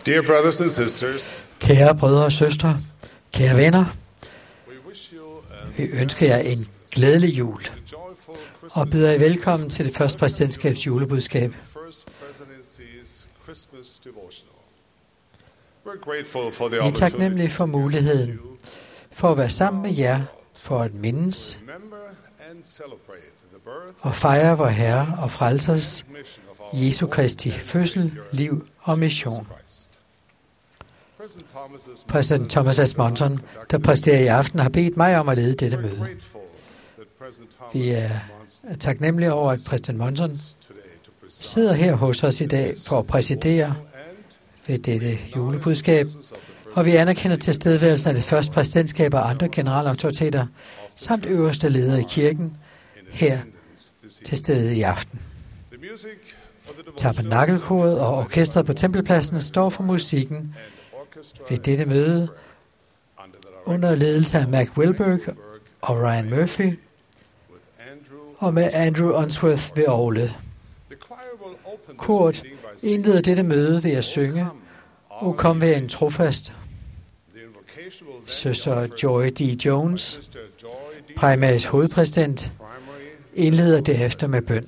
Dear brothers and sisters, Kære brødre og søstre, kære venner, vi ønsker jer en glædelig jul og byder jer velkommen til det første præsidentskabs julebudskab. Vi er taknemmelige for muligheden for at være sammen med jer, for at mindes og fejre vor Herre og Frelsers Jesu Kristi fødsel, liv og mission. Præsident Thomas S. Monson, der præsterer i aften, har bedt mig om at lede dette møde. Vi er taknemmelige over, at præsident Monson sidder her hos os i dag for at præsidere ved dette julebudskab, og vi anerkender tilstedeværelsen af det første præsidentskab og andre generalautoriteter, samt øverste ledere i kirken, her til stede i aften. Tabernakelkoret og orkestret på Tempelpladsen står for musikken ved dette møde under ledelse af Mac Wilberg og Ryan Murphy, og med Andrew Unsworth ved orglet. Koret indleder dette møde ved at synge "O kom ved en trofast". Søster Joy D. Jones, Primaries hovedpræsident, indleder derefter med bøn.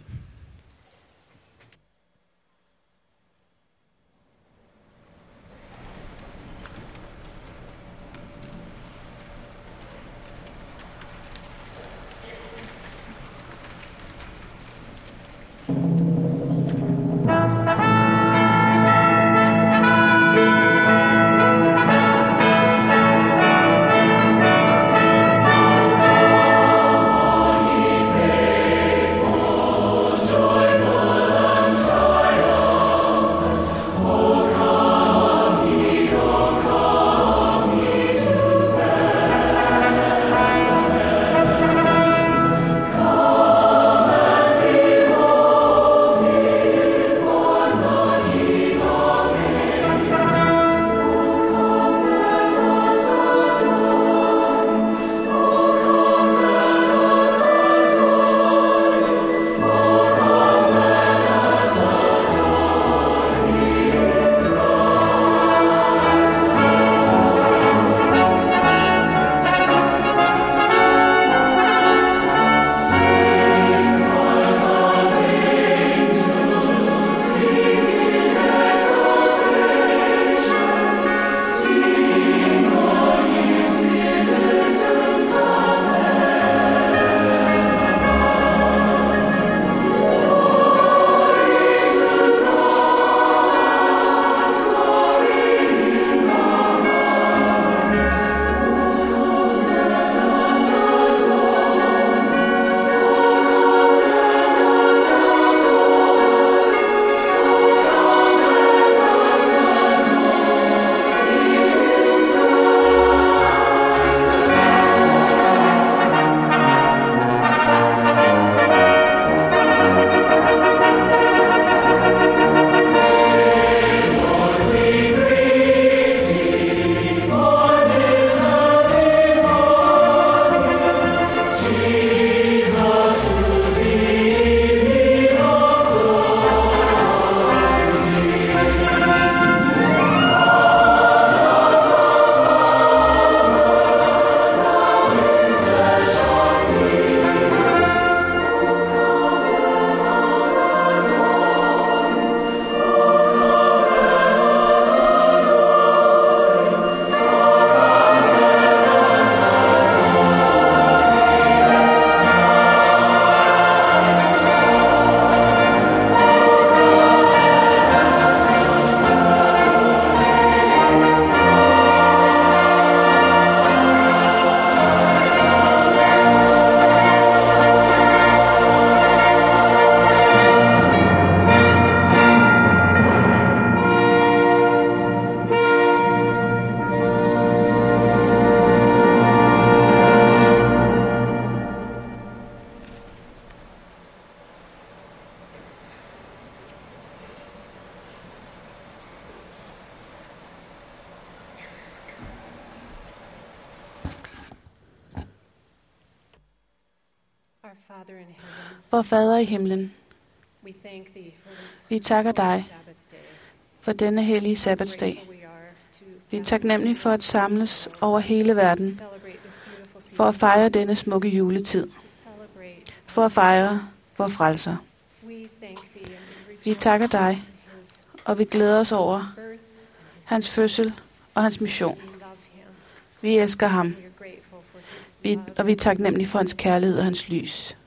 Vor Fader i himlen, vi takker dig for denne hellige sabbatsdag. Vi er taknemmelige for at samles over hele verden, for at fejre denne smukke juletid, for at fejre vor frelser. Vi takker dig, og vi glæder os over hans fødsel og hans mission. Vi elsker ham, og vi er taknemmelige for hans kærlighed og hans lys.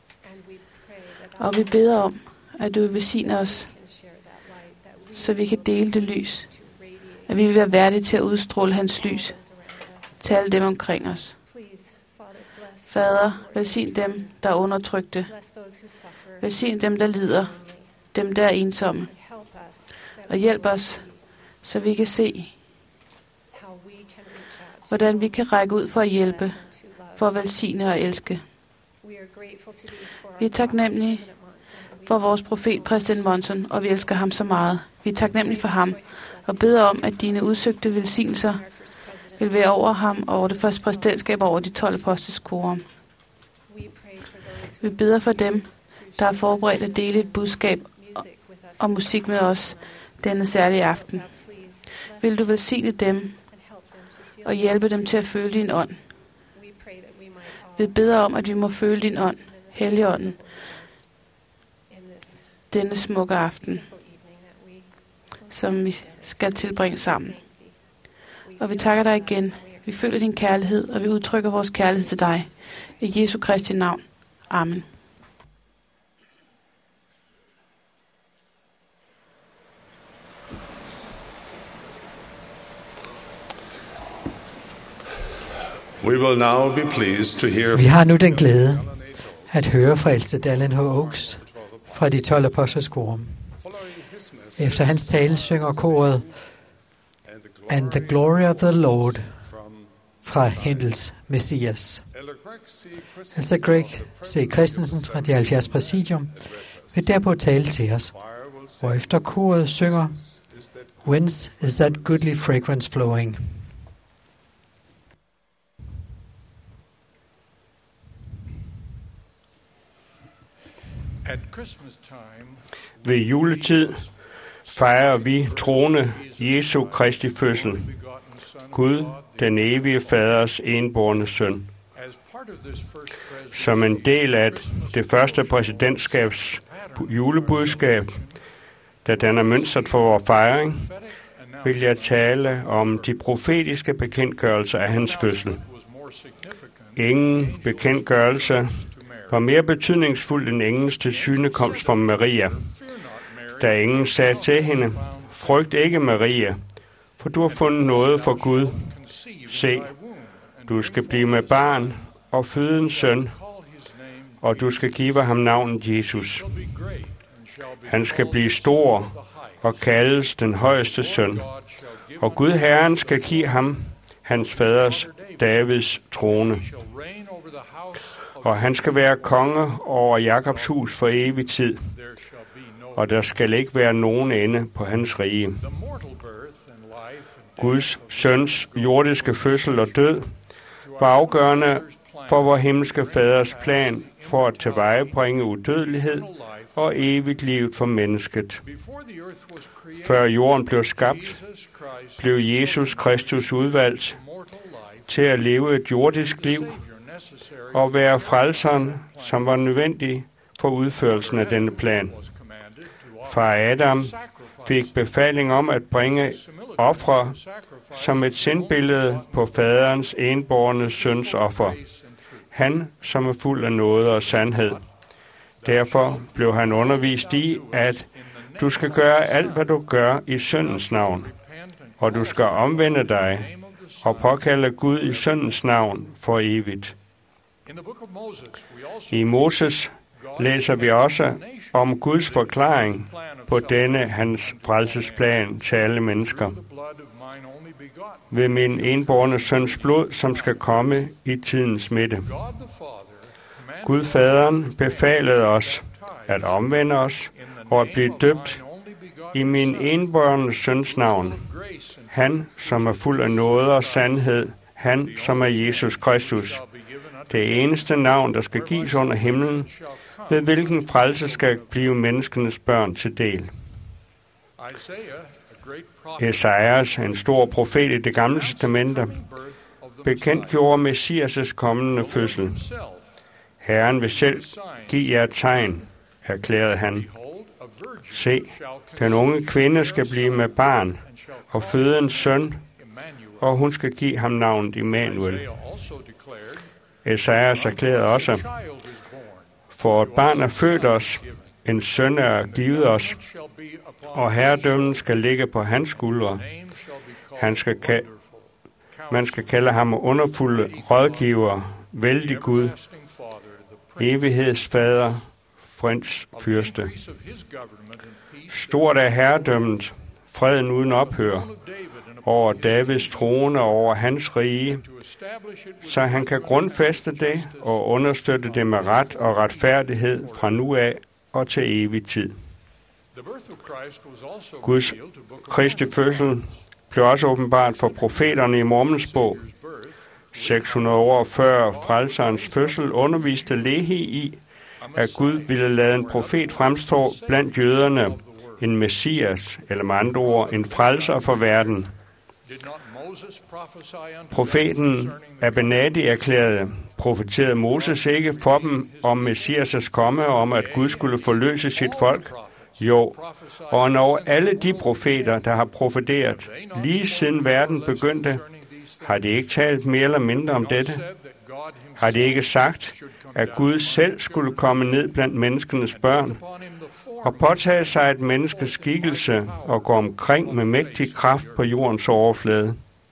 Og vi beder om, at du vil velsigne os, så vi kan dele det lys, at vi vil være værdige til at udstråle hans lys til alle dem omkring os. Fader, velsign dem, der er undertrykte. Velsign dem, der lider, dem, der er ensomme. Og hjælp os, så vi kan se, hvordan vi kan række ud for at hjælpe, for at velsigne og elske. Vi er taknemmelige for vores profet, præsident Monson, og vi elsker ham så meget. Vi er taknemmelige for ham, og beder om, at dine udsøgte velsignelser vil være over ham og over det første præsidentskab over de 12 apostles korum. Vi beder for dem, der har forberedt at dele et budskab og musik med os denne særlige aften. Vil du velsigne dem og hjælpe dem til at føle din ånd. Vi beder om, at vi må føle din ånd, Helligånden, denne smukke aften, som vi skal tilbringe sammen. Og vi takker dig igen. Vi føler din kærlighed, og vi udtrykker vores kærlighed til dig. I Jesu Kristi navn. Amen. We will now be pleased to hear. Vi har nu den glæde at høre fra ældste Dallin H. Oaks fra de 12 apostles korum. Efter hans tale synger koret And the Glory of the Lord fra Händels Messias. Altså Greg C. Christensen fra de 70 præsidium vil derpå tale til os, hvor efter koret synger Whence is that goodly fragrance flowing? Ved juletid fejrer vi troende Jesu Kristi fødsel, Gud, den evige faders enbårne søn. Som en del af det første præsidentskabs julebudskab, der danner mønstret for vores fejring, vil jeg tale om de profetiske bekendtgørelser af hans fødsel. Ingen bekendtgørelse var mere betydningsfuld end englens tilsynekomst for Maria. Da englen sagde til hende, frygt ikke Maria, for du har fundet noget for Gud. Se, du skal blive med barn og føde en søn, og du skal give ham navnet Jesus. Han skal blive stor og kaldes den højeste søn, og Gud Herren skal give ham hans faders Davids trone. Og han skal være konge over Jakobs hus for evig tid, og der skal ikke være nogen ende på hans rige. Guds søns jordiske fødsel og død var afgørende for vor himmelske faders plan for at tilvejebringe udødelighed og evigt liv for mennesket. Før jorden blev skabt, blev Jesus Kristus udvalgt til at leve et jordisk liv og være frelseren, som var nødvendig for udførelsen af denne plan. Far Adam fik befaling om at bringe ofre som et sindbillede på faderens enbårne søns offer. Han, som er fuld af nåde og sandhed. Derfor blev han undervist i, at du skal gøre alt, hvad du gør i syndens navn, og du skal omvende dig og påkalde Gud i syndens navn for evigt. I Moses læser vi også om Guds forklaring på denne hans frelsesplan til alle mennesker. Ved min enbårne søns blod, som skal komme i tidens midte. Gud Faderen befalede os at omvende os og at blive døbt i min enbårne søns navn. Han, som er fuld af nåde og sandhed, han, som er Jesus Kristus. Det eneste navn, der skal gives under himlen, ved hvilken frelse skal blive menneskenes børn til del. Esajas, en stor profet i Det Gamle Testamente, bekendtgjorde Messias' kommende fødsel. Herren vil selv give jer tegn, erklærede han. Se, den unge kvinde skal blive med barn og føde en søn, og hun skal give ham navnet Immanuel. Esajas erklærede også, for et barn er født os, en søn er givet os, og herredømmen skal ligge på hans skuldre. Man skal kalde ham underfulde rådgiver, vældig Gud, evighedsfader, freds fyrste. Stort er herredømmet, freden uden ophør, over Davids trone og over hans rige, så han kan grundfæste det og understøtte det med ret og retfærdighed fra nu af og til evig tid. Guds Kristi fødsel blev også åbenbart for profeterne i Mormons bog. 600 år før frelserens fødsel underviste Lehi i, at Gud ville lade en profet fremstå blandt jøderne, en messias, eller med andre ord, en frelser for verden. Profeten Abinadi erklærede, profeterede Moses ikke for dem om Messias' komme, om at Gud skulle forløse sit folk? Jo, og når alle de profeter, der har profeteret lige siden verden begyndte, har de ikke talt mere eller mindre om dette? Har de ikke sagt, at Gud selv skulle komme ned blandt menneskenes børn og påtage sig et menneskes skikkelse og gå omkring med mægtig kraft på jordens overflade?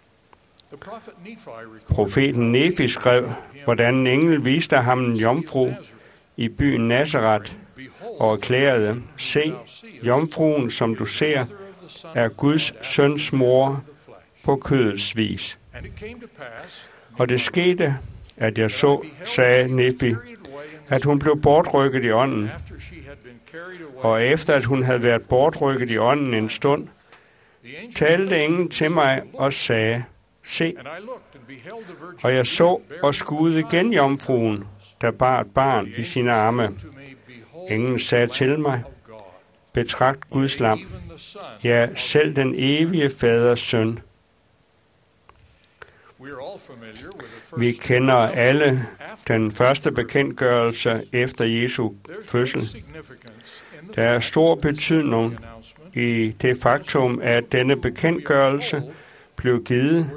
Profeten Nefi skrev, hvordan en engel viste ham en jomfru i byen Nazaret og erklærede, se, jomfruen, som du ser, er Guds søns mor på kødets vis. Og det skete, at jeg så, sagde Nefi, at hun blev bortrykket i ånden. Og efter at hun havde været bortrykket i ånden en stund, talte englen til mig og sagde, se, og jeg så og skuede igen jomfruen, der bar et barn i sine arme. Englen sagde til mig, betragt Guds lam, ja, selv den evige faders søn. Vi kender alle den første bekendtgørelse efter Jesu fødsel. Der er stor betydning i det faktum, at denne bekendtgørelse blev givet,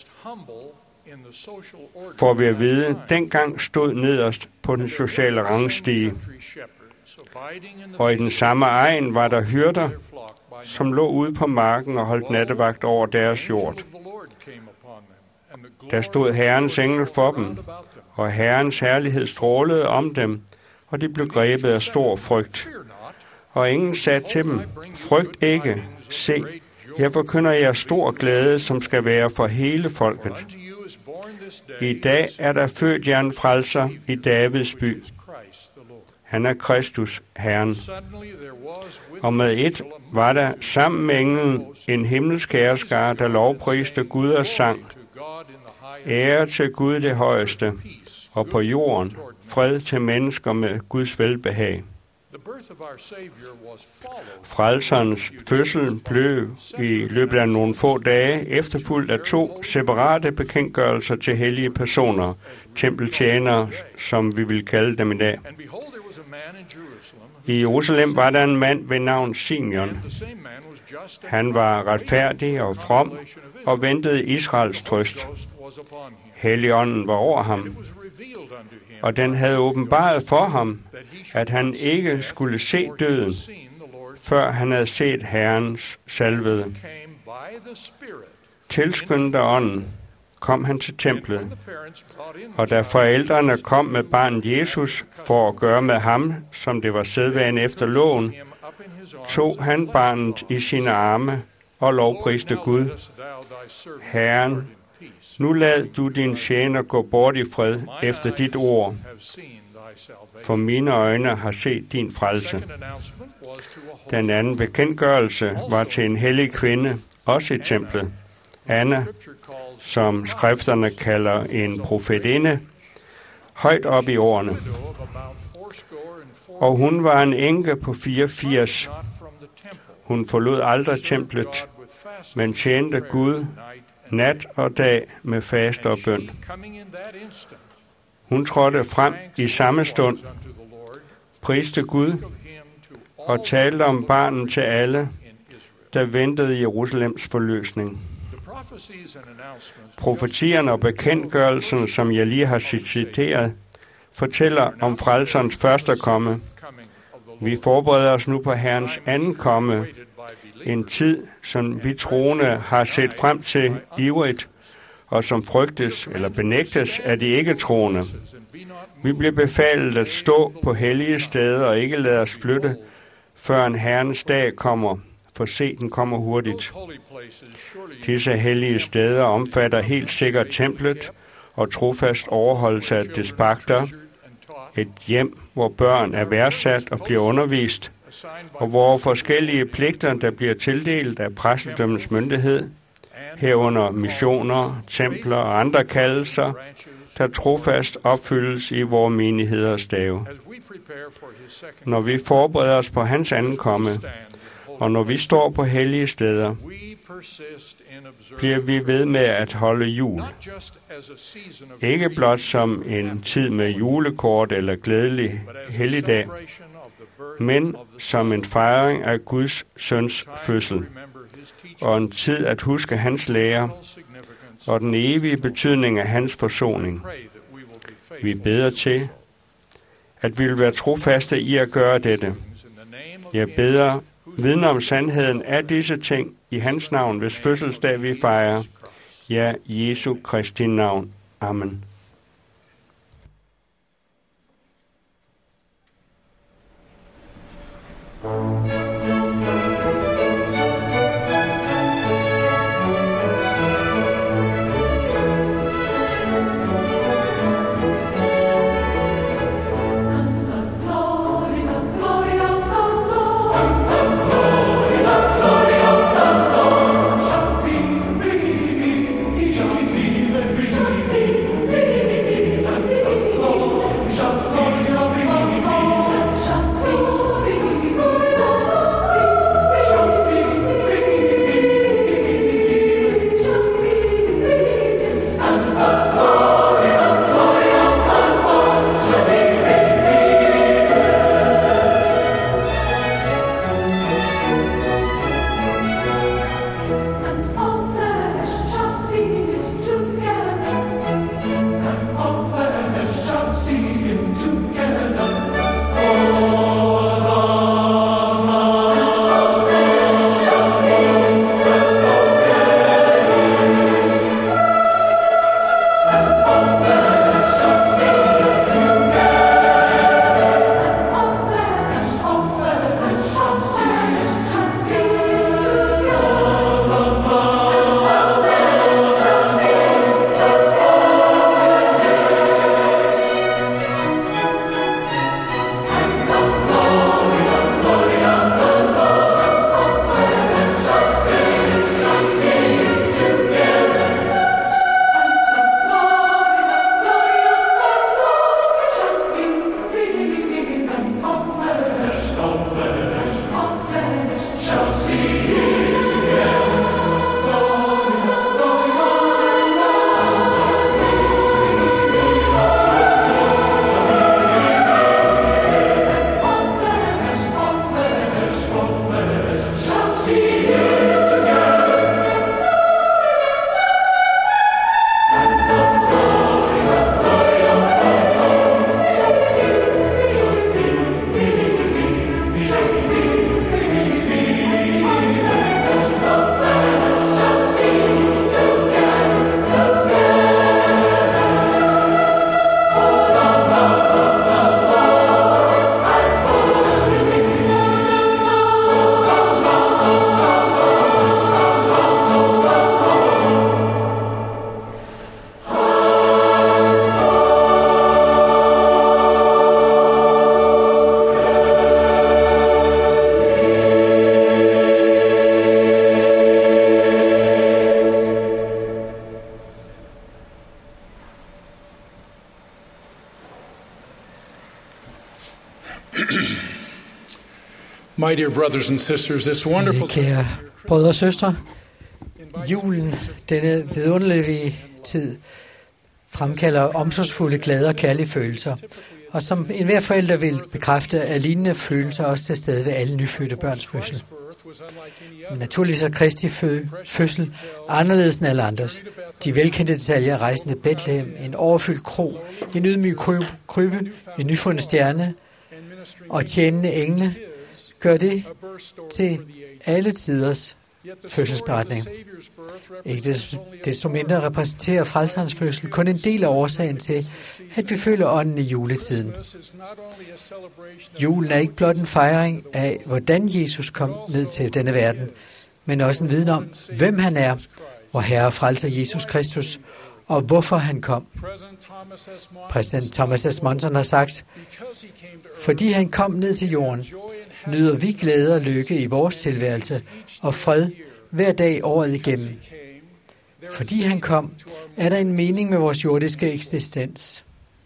for vi at vide, dengang stod nederst på den sociale rangstige. Og i den samme egen var der hyrder, som lå ude på marken og holdt nattevagt over deres jord. Der stod Herrens engel for dem, og Herrens herlighed strålede om dem, og de blev grebet af stor frygt. Og englen sagde til dem, frygt ikke, se, jeg forkynder jer stor glæde, som skal være for hele folket. I dag er der født jer en frelser i Davids by. Han er Kristus, Herren. Og med et var der sammen med englen en himmelsk herskare, der lovpriste Gud og sang. Ære til Gud det højeste, og på jorden fred til mennesker med Guds velbehag. Frelserens fødsel blev i løbet af nogle få dage efterfulgt af 2 separate bekendtgørelser til hellige personer, tempeltjenere, som vi vil kalde dem i dag. I Jerusalem var der en mand ved navn Simeon. Han var retfærdig og from og ventede Israels trøst. Helligånden var over ham, og den havde åbenbaret for ham, at han ikke skulle se døden, før han havde set Herrens salvede. Tilskyndet af ånden kom han til templet, og da forældrene kom med barnet Jesus for at gøre med ham, som det var sædvane efter loven, tog han barnet i sine arme og lovpriste Gud. Herren, nu lad du din tjener gå bort i fred efter dit ord, for mine øjne har set din frelse. Den anden bekendtgørelse var til en hellig kvinde, også i templet, Anna, som skrifterne kalder en profetinde, højt op i årene. Og hun var en enke på 84. Hun forlod aldrig templet, men tjente Gud nat og dag med faste og bøn. Hun trådte frem i samme stund, priste Gud og talte om barnet til alle, der ventede Jerusalems forløsning. Profetierne og bekendtgørelsen, som jeg lige har citeret, fortæller om frelserens første komme. Vi forbereder os nu på Herrens anden komme, en tid, som vi troende har set frem til ivrigt, og som frygtes eller benægtes af de ikke-troende. Vi bliver befalet at stå på hellige steder og ikke lade os flytte, før en Herrens dag kommer, for se, den kommer hurtigt. Disse hellige steder omfatter helt sikkert templet og trofast overholdelse af dets pagter, et hjem, hvor børn er værdsat og bliver undervist, og hvor forskellige pligter, der bliver tildelt af præstedømmens myndighed, herunder missioner, templer og andre kaldelser, der trofast opfyldes i vores menigheders dage. Når vi forbereder os på hans ankomme, og når vi står på hellige steder, bliver vi ved med at holde jul. Ikke blot som en tid med julekort eller glædelig helligdag, men som en fejring af Guds søns fødsel, og en tid at huske hans lære og den evige betydning af hans forsoning. Vi beder til, at vi vil være trofaste i at gøre dette. Jeg beder, vidner om sandheden af disse ting i hans navn, hvis fødselsdag vi fejrer. Ja, Jesu Kristi navn. Amen. My dear brothers and sisters, it's wonderful. Kære brødre og søstre, Julen, denne vidunderlige tid, fremkalder omsorgsfulde, glade og kærlige følelser. Og som enhver forælder vil bekræfte, er lignende følelser også til stede ved alle nyfødte børns fødsel. Men naturligvis er Kristi fødsel anderledes end alle andres. De velkendte detaljer af rejsen til Bethlehem, en overfyldt kro, en ydmyg krybbe, en nyfundet stjerne og tjenende engle, gør det til alle tiders fødselsberetning. Ikke desto mindre repræsenterer frelserens fødsel kun en del af årsagen til, at vi føler ånden i juletiden. Julen er ikke blot en fejring af, hvordan Jesus kom ned til denne verden, men også en viden om, hvem han er, vor Herre og Frelser Jesus Kristus, og hvorfor han kom. Præsident Thomas S. Monson har sagt, fordi han kom ned til jorden, nyder vi glæde og lykke i vores tilværelse og fred hver dag året igennem. Fordi han kom, er der en mening med vores jordiske eksistens.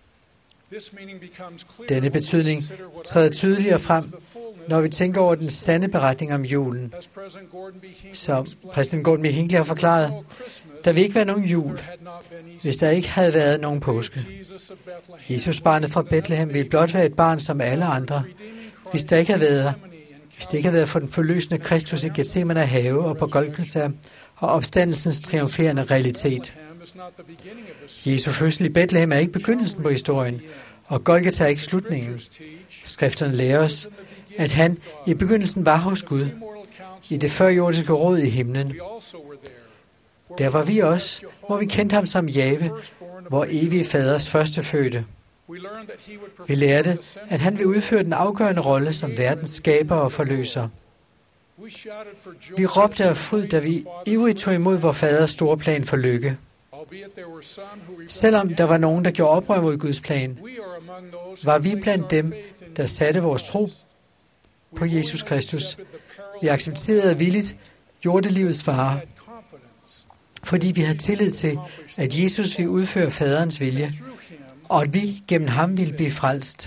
Denne betydning træder tydeligere frem, når vi tænker over den sande beretning om julen. Som præsident Gordon B. Hinckley har forklaret, der vil ikke være nogen jul, hvis der ikke havde været nogen påske. Jesus barnet fra Bethlehem ville blot være et barn som alle andre, hvis det ikke havde været for den forløsende Kristus i Gethsemane have og på Golgata og opstandelsens triumferende realitet. Jesu fødsel i Bethlehem er ikke begyndelsen på historien, og Golgata er ikke slutningen. Skrifterne lærer os, at han i begyndelsen var hos Gud, i det førjordiske råd i himlen. Der var vi også, hvor vi kendte ham som Jave, vor evige faders førstefødte. Vi lærte, at han vil udføre den afgørende rolle som verdens skaber og forløser. Vi råbte af fryd, da vi ivrigt tog imod vor faders store plan for lykke. Selvom der var nogen, der gjorde oprør mod Guds plan, var vi blandt dem, der satte vores tro på Jesus Kristus. Vi accepterede villigt jordelivets fare, fordi vi havde tillid til, at Jesus ville udføre faderens vilje, og at vi gennem ham ville blive frelst.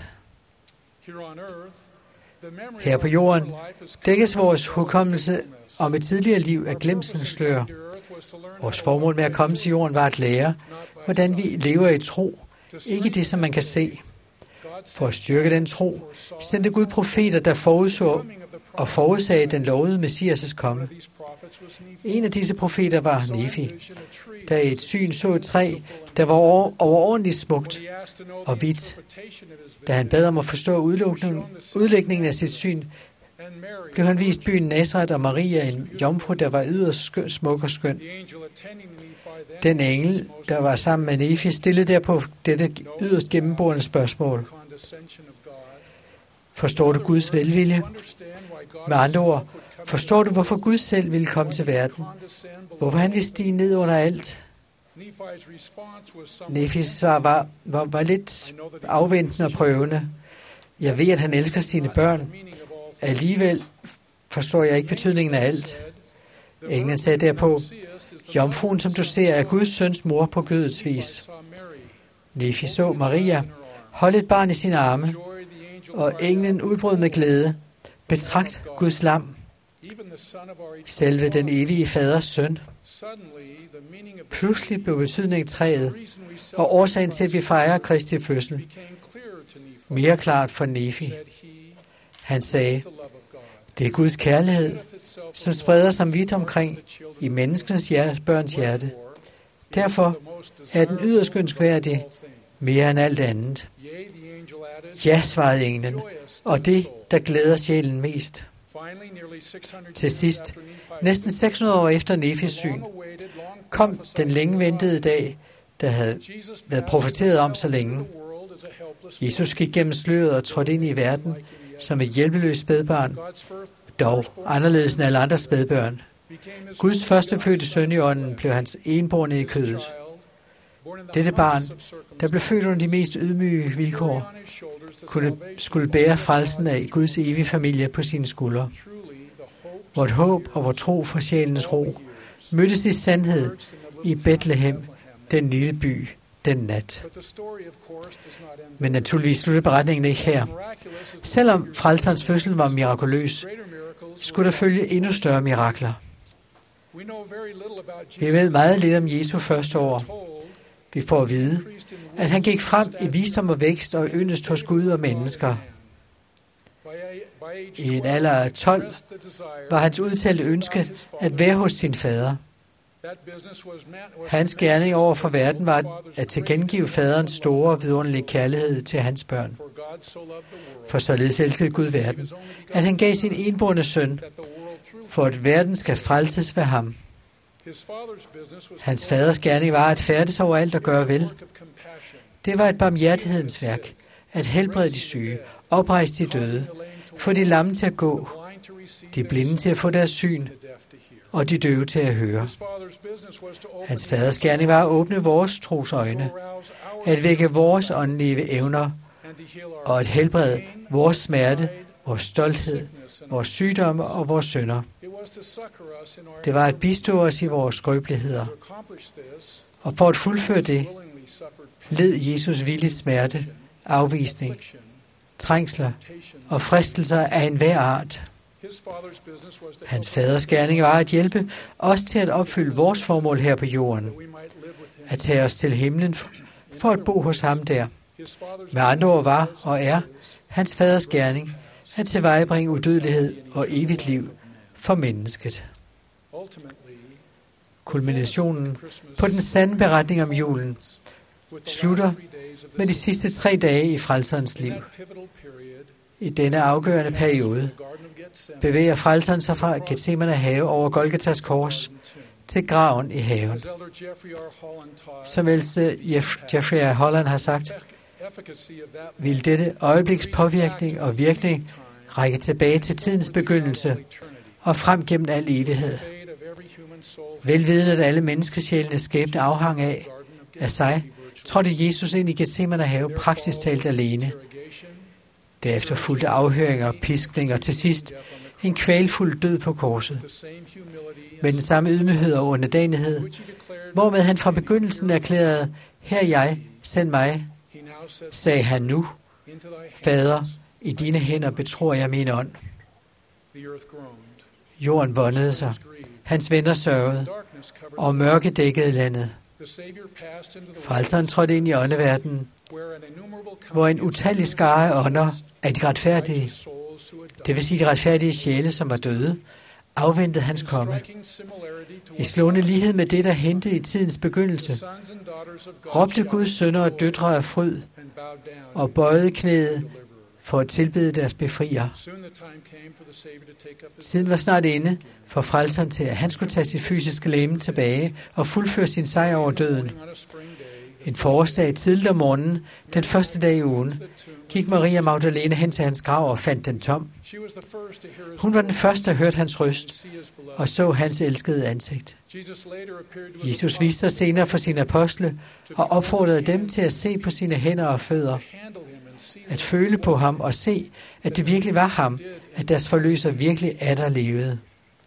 Her på jorden dækkes vores hukommelse om et tidligere liv af glemselens slør. Vores formål med at komme til jorden var at lære, hvordan vi lever i tro, ikke det, som man kan se. For at styrke den tro, sendte Gud profeter, der forudså og forudsagde den lovede Messias' komme. En af disse profeter var Nefi, der i et syn så et træ, der var overordentligt smukt og hvidt. Da han bad om at forstå udlægningen af sit syn, blev han vist byen Nazareth og Maria, en jomfru, der var yderst smuk og skøn. Den engel, der var sammen med Nefi, stillede derpå dette yderst gennemborende spørgsmål. Forstår du Guds velvilje? Med andre ord, forstår du, hvorfor Gud selv ville komme til verden? Hvorfor han ville stige ned under alt? Nefis svar var lidt afventende og prøvende. Jeg ved, at han elsker sine børn. Alligevel forstår jeg ikke betydningen af alt. Englen sagde derpå, jomfruen, som du ser, er Guds søns mor på kødets vis. Nefi så Maria holde et barn i sine arme, og englen udbrød med glæde. Betragt Guds lam, selve den evige faders søn. Pludselig blev betydningen træet, og årsagen til, at vi fejrer Kristi fødsel, mere klart for Nefi. Han sagde, det er Guds kærlighed, som spreder sig vidt omkring i menneskens børns hjerte. Derfor er den yderst ønskværdig mere end alt andet. Ja, svarede englen, og det, der glæder sjælen mest. Til sidst, næsten 600 år efter Nefis syn, kom den længe ventede dag, der havde været profeteret om så længe. Jesus gik gennem sløret og trådte ind i verden som et hjælpeløst spædbarn, dog anderledes end alle andre spædbørn. Guds førstefødte søn i ånden blev hans enbårne i kødet. Dette barn, der blev født under de mest ydmyge vilkår, skulle bære frelsen af Guds evige familie på sine skuldre. Vort håb og vor tro for sjælens ro mødtes i sandhed i Bethlehem, den lille by, den nat. Men naturligvis slutter beretningen ikke her. Selvom frelserens fødsel var mirakuløs, skulle der følge endnu større mirakler. Vi ved meget lidt om Jesu første år. Vi får at vide, at han gik frem i visdom og vækst og yndest hos Gud og mennesker. I en alder af 12 var hans udtalte ønske at være hos sin fader. Hans gerning over for verden var at tilkendegive faderens store og vidunderlige kærlighed til hans børn. For således elskede Gud verden, at han gav sin enbårne søn, for at verden skal frelses ved ham. Hans faders gerning var at færdes overalt og gøre vel. Det var et barmhjertighedens værk, at helbrede de syge, oprejse de døde, få de lamme til at gå, de blinde til at få deres syn, og de døve til at høre. Hans faders gerning var at åbne vores tros øjne, at vække vores åndelige evner, og at helbrede vores smerte, vores stolthed, vores sygdomme og vores synder. Det var at bistå os i vores skrøbeligheder. Og for at fuldføre det, led Jesus villigt smerte, afvisning, trængsler og fristelser af enhver art. Hans faders gerning var at hjælpe os til at opfylde vores formål her på jorden, at tage os til himlen for at bo hos ham der. Med andre ord var og er hans faders gerning at tilvejebringe udødelighed og evigt liv for mennesket. Kulminationen på den sande beretning om julen slutter med de sidste 3 dage i frelserens liv. I denne afgørende periode bevæger frelseren sig fra Getsemane have over Golgatas kors til graven i haven. Som ældste Jeffrey R. Holland har sagt, vil dette øjebliks påvirkning og virkning række tilbage til tidens begyndelse og frem gennem al evighed. Velvidende at alle menneskesjælenes skæbne afhang af sig, trådte Jesus ind i Getsemane have praktisk talt alene. Derefter fulgte afhøringer, piskning og til sidst en kvalfuld død på korset. Med den samme ydmyghed og underdanighed, hvormed han fra begyndelsen erklærede, her jeg, send mig, sagde han nu, Fader, i dine hænder betror jeg min ånd. Jorden vondede sig, hans venner sørgede, og mørke dækkede landet. Frelseren trådte ind i åndeverdenen, hvor en utallig skare af ånder af de retfærdige, det vil sige de retfærdige sjæle, som var døde, afventede hans komme. I slående lighed med det, der hentede i tidens begyndelse, råbte Guds sønner og døtre af fryd og bøjede knæet for at tilbede deres befrier. Tiden var snart inde for frelseren til, at han skulle tage sit fysiske legeme tilbage og fuldføre sin sejr over døden. En forårsdag tidligt om morgenen, den første dag i ugen, gik Maria Magdalene hen til hans grav og fandt den tom. Hun var den første, der hørte hans røst og så hans elskede ansigt. Jesus viste sig senere for sine apostle og opfordrede dem til at se på sine hænder og fødder, at føle på ham og se, at det virkelig var ham, at deres forløser virkelig atter levede.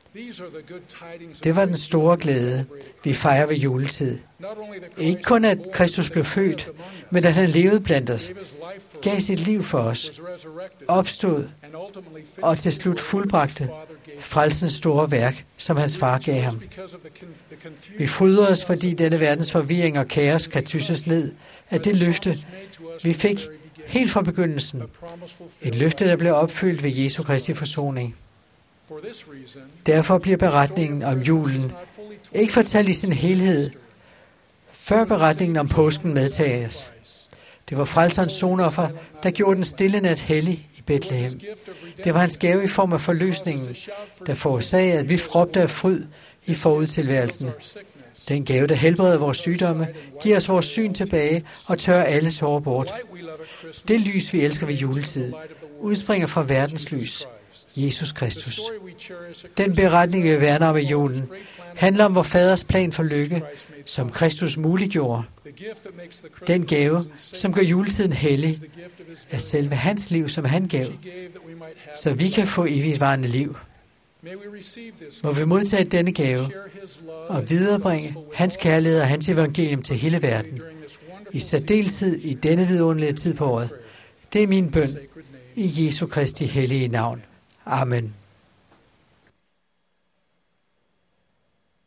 Det var den store glæde, vi fejrer ved juletid. Ikke kun at Kristus blev født, men at han levede blandt os, gav sit liv for os, opstod og til slut fuldbragte frelsens store værk, som hans far gav ham. Vi fryder os, fordi denne verdens forvirring og kaos kan tysses ned af det løfte, vi fik helt fra begyndelsen. Et løfte, der blev opfyldt ved Jesu Kristi forsoning. Derfor bliver beretningen om julen ikke fortalt i sin helhed, før beretningen om påsken medtages. Det var frelserens sonoffer, der gjorde den stille nat hellig i Bethlehem. Det var hans gave i form af forløsningen, der forårsagede, at vi råbte af fryd i forudtilværelsen. Den gave, der helbreder vores sygdomme, giver os vores syn tilbage og tørrer alle tårer bort. Det lys, vi elsker ved juletid, udspringer fra verdens lys, Jesus Kristus. Den beretning, vi værner om i julen, handler om vor faders plan for lykke, som Kristus muliggjorde. Den gave, som gør juletiden hellig, er selve hans liv, som han gav, så vi kan få evigtvarende liv. Må vi modtage denne gave og viderebringe hans kærlighed og hans evangelium til hele verden, i særdeleshed i denne vidunderlige tid på året. Det er min bøn i Jesu Kristi hellige navn. Amen.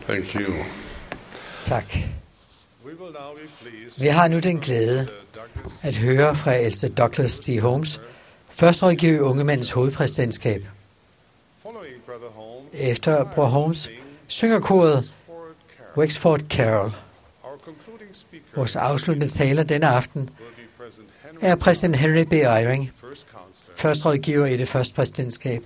Thank you. Tak. Vi har nu den glæde at høre fra ældste Douglas D. Holmes, førsterådgiver i Ungemænds hovedpræsidentskab. Efter bror Holmes synger koret Wexford Carol. Vores afsluttende taler denne aften er præsident Henry B. Eyring, førsterådgiver i det første præsidentskab.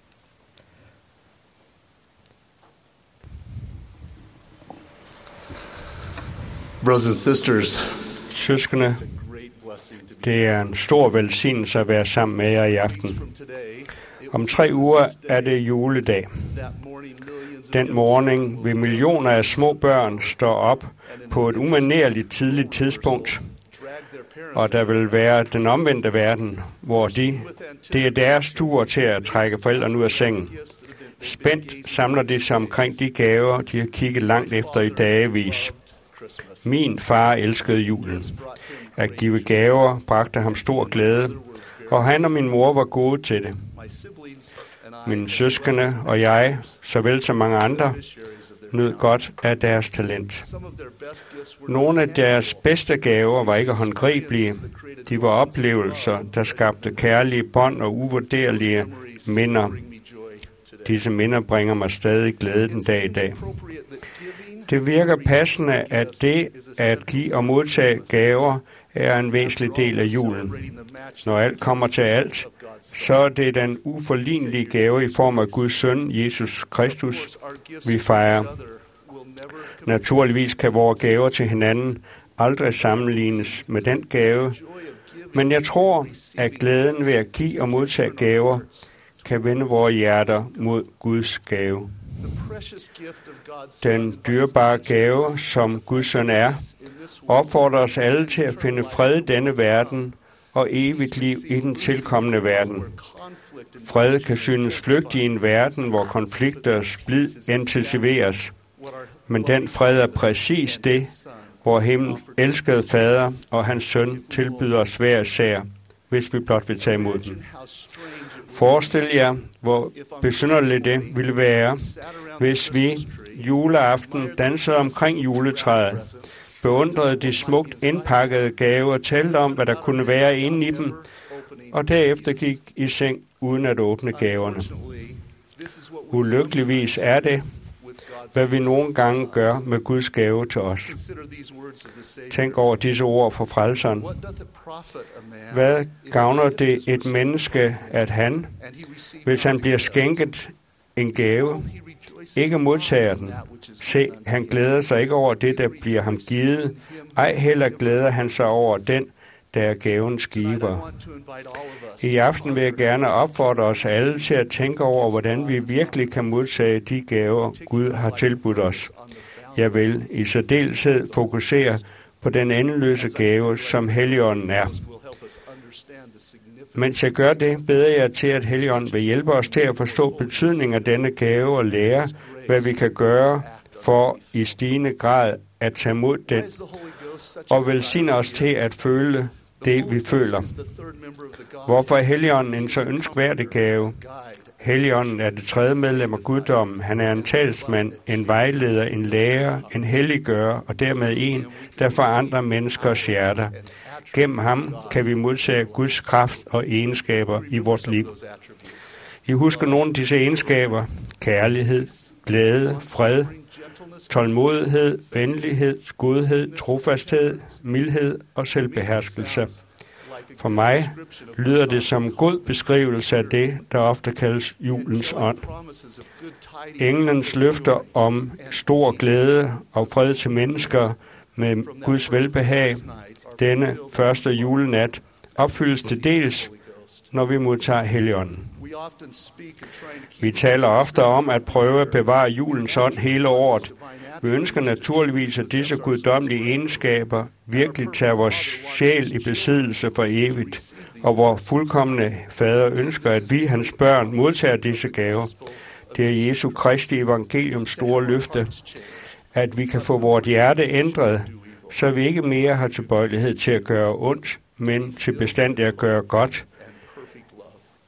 Brothers and sisters, Søskende, det er en stor velsignelse at være sammen med jer i aften. Om 3 uger er det juledag. Den morgen vil millioner af små børn stå op på et umanerligt tidligt tidspunkt, og der vil være den omvendte verden, hvor det er deres tur til at trække forældrene ud af sengen. Spændt samler de sig omkring de gaver, de har kigget langt efter i dagevis. Min far elskede julen. At give gaver bragte ham stor glæde, og han og min mor var gode til det. Mine søskende og jeg, såvel som mange andre, nød godt af deres talent. Nogle af deres bedste gaver var ikke håndgribelige. De var oplevelser, der skabte kærlige bånd og uvurderlige minder. Disse minder bringer mig stadig glæde den dag i dag. Det virker passende, at det at give og modtage gaver er en væsentlig del af julen. Når alt kommer til alt, så er det den uforlignelige gave i form af Guds søn, Jesus Kristus, vi fejrer. Naturligvis kan vores gaver til hinanden aldrig sammenlignes med den gave, men jeg tror, at glæden ved at give og modtage gaver kan vende vores hjerter mod Guds gave. Den dyrebare gave, som Guds søn er, opfordrer os alle til at finde fred i denne verden og evigt liv i den tilkommende verden. Fred kan synes flygtig i en verden, hvor konflikter og splid intensiveres. Men den fred er præcis det, hvor himlen elskede fader og hans søn tilbyder os hver især, hvis vi blot vil tage imod den. Forestil jer, hvor besynderligt det ville være, hvis vi juleaften dansede omkring juletræet, beundrede de smukt indpakkede gaver, talte om, hvad der kunne være inde i dem, og derefter gik i seng uden at åbne gaverne. Ulykkeligvis er det, hvad vi nogle gange gør med Guds gave til os. Tænk over disse ord fra frelseren. Hvad gavner det et menneske, at han, hvis han bliver skænket en gave, ikke modtager den? Se, han glæder sig ikke over det, der bliver ham givet. Ej heller glæder han sig over den, der er gavens giver. I aften vil jeg gerne opfordre os alle til at tænke over, hvordan vi virkelig kan modtage de gaver, Gud har tilbudt os. Jeg vil i særdeleshed fokusere på den endeløse gave, som Helligånden er. Mens jeg gør det, beder jeg til, at Helligånden vil hjælpe os til at forstå betydningen af denne gave og lære, hvad vi kan gøre for i stigende grad at tage imod den, og velsigne os til at føle det, vi føler. Hvorfor er Helligånden en så ønskværdig gave? Helligånden er det 3. medlem af guddommen. Han er en talsmand, en vejleder, en lærer, en helliggører, og dermed en, der forandrer menneskers hjerter. Gennem ham kan vi modtage Guds kraft og egenskaber i vores liv. I husker nogle af disse egenskaber: kærlighed, glæde, fred, tålmodighed, venlighed, godhed, trofasthed, mildhed og selvbeherskelse. For mig lyder det som en god beskrivelse af det, der ofte kaldes julens ånd. Englens løfter om stor glæde og fred til mennesker med Guds velbehag denne første julenat opfyldes til dels, når vi modtager Helligånden. Vi taler ofte om at prøve at bevare julens ånd hele året. Vi ønsker naturligvis, at disse guddommelige egenskaber virkelig tager vores sjæl i besiddelse for evigt, og vor fuldkomne fader ønsker, at vi, hans børn, modtager disse gaver. Det er Jesu Kristi evangeliums store løfte, at vi kan få vores hjerte ændret, så vi ikke mere har tilbøjelighed til at gøre ondt, men til bestandigt at gøre godt.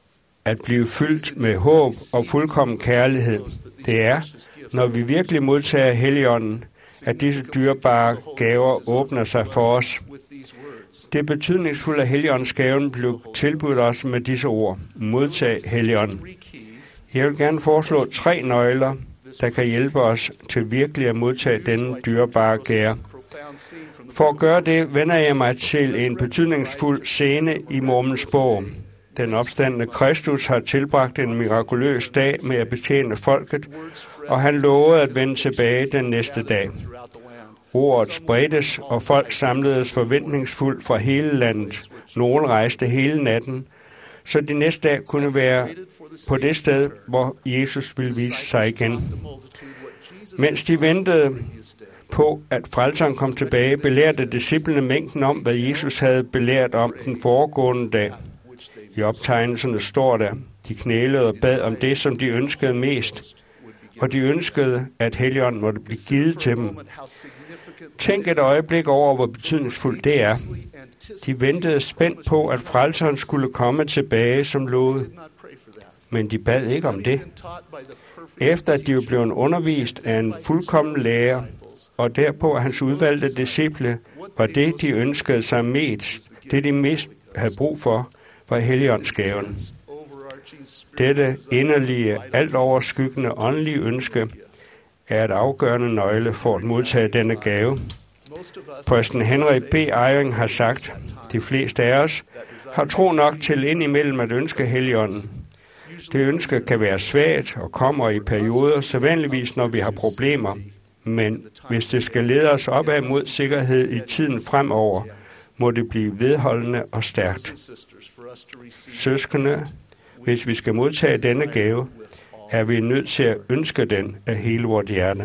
at blive fyldt med håb og fuldkommen kærlighed. Det er, når vi virkelig modtager Helligånden, at disse dyrebare gaver åbner sig for os. Det betydningsfulde af Helligåndsgaven blev tilbudt os med disse ord. Modtag Helligånden. Jeg vil gerne foreslå 3 nøgler, der kan hjælpe os til virkelig at modtage denne dyrebare gave. For at gøre det, vender jeg mig til en betydningsfuld scene i Mormons bog. Den opstandne Kristus har tilbragt en mirakuløs dag med at betjene folket, og han lovede at vende tilbage den næste dag. Ordet spredtes, og folk samledes forventningsfuldt fra hele landet. Nogle rejste hele natten, så de næste dag kunne være på det sted, hvor Jesus ville vise sig igen. Mens de ventede på, at frelseren kom tilbage, belærte disciplene mængden om, hvad Jesus havde belært om den foregående dag. I optegnelserne står der, de knælede og bad om det, som de ønskede mest, og de ønskede, at Helligånden måtte blive givet til dem. Tænk et øjeblik over, hvor betydningsfuldt det er. De ventede spændt på, at frelseren skulle komme tilbage som lovet. Men de bad ikke om det. Efter at de var blevet undervist af en fuldkommen lærer, og derpå af hans udvalgte disciple, var det, de ønskede sig mest, det de mest havde brug for, var Helligåndsgaven. Dette inderlige, alt overskyggende åndelige ønske er et afgørende nøgle for at modtage denne gave. Præsten Henry B. Eyring har sagt, de fleste af os har tro nok til indimellem at ønske Helligånden. Det ønske kan være svagt og kommer i perioder, sædvanligvis når vi har problemer. Men hvis det skal lede os opad mod sikkerhed i tiden fremover, må det blive vedholdende og stærkt. Søskende, hvis vi skal modtage denne gave, er vi nødt til at ønske den af hele vores hjerte.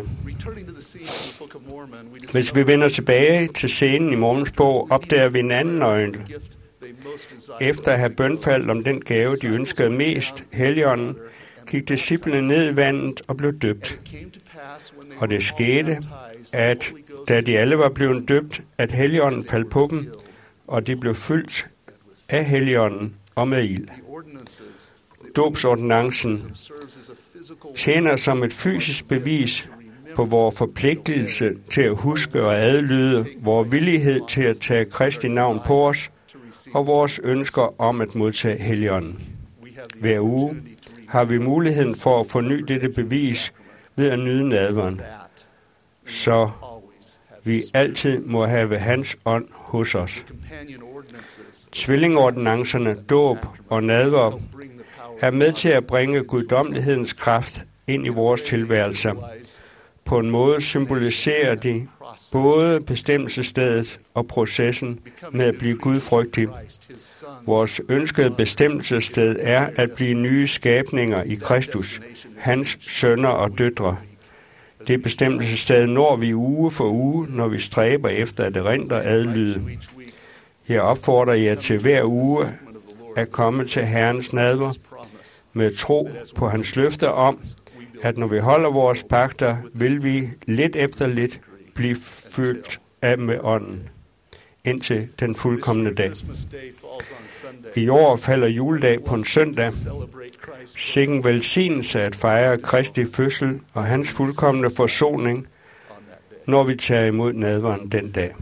Hvis vi vender tilbage til scenen i Mormons bog, opdager vi en anden nøgle. Efter at have bønfaldt om den gave, de ønskede mest, Helligånden, gik disciplene ned i vandet og blev døbt. Og det skete, at da de alle var blevet døbt, at Helligånden faldt på dem, og de blev fyldt af Helligånden og med ild. Dåbsordinancen tjener som et fysisk bevis på vores forpligtelse til at huske og adlyde, vores villighed til at tage Kristi navn på os, og vores ønsker om at modtage Helligånden. Hver uge har vi muligheden for at forny dette bevis ved at nyde nadveren, så vi altid må have hans ånd hos os. Tvillingordinancerne, dåb og nadver er med til at bringe guddommelighedens kraft ind i vores tilværelse. På en måde symboliserer de både bestemmelsesstedet og processen med at blive gudfrygtig. Vores ønskede bestemmelsessted er at blive nye skabninger i Kristus, hans sønner og døtre. Det bestemmelsessted når vi uge for uge, når vi stræber efter at erindre adlyde. Jeg opfordrer jer til hver uge at komme til Herrens nadver med tro på hans løfter om, at når vi holder vores pagter, vil vi lidt efter lidt blive fyldt af med ånden, indtil den fuldkomne dag. I år falder juledag på en søndag. Sikken velsignelse at fejre Kristi fødsel og hans fuldkomne forsoning, når vi tager imod nadveren den dag.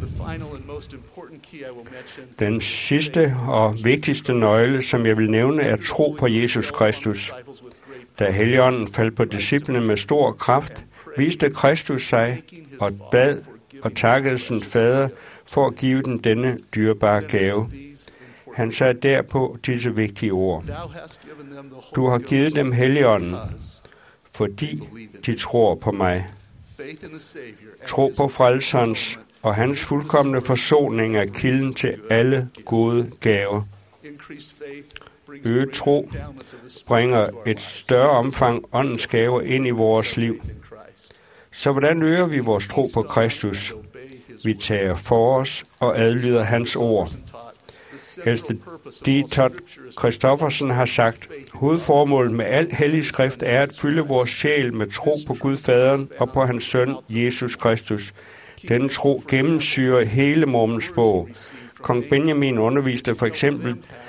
Den sidste og vigtigste nøgle, som jeg vil nævne, er tro på Jesus Kristus. Da Helligånden faldt på disciplene med stor kraft, viste Kristus sig og bad og takkede sin fader for at give dem denne dyrebare gave. Han sagde derpå disse vigtige ord. Du har givet dem Helligånden, fordi de tror på mig. Tro på frelserens og hans fuldkomne forsoning er kilden til alle gode gaver. Øget tro bringer et større omfang åndens gaver ind i vores liv. Så hvordan øger vi vores tro på Kristus? Vi tager for os og adlyder hans ord. Ældste D. Todd Christoffersen har sagt, hovedformålet med al hellig skrift er at fylde vores sjæl med tro på Gud Faderen og på hans søn, Jesus Kristus. Denne tro gennemsyrer hele Mormons bog. Kong Benjamin underviste for eksempel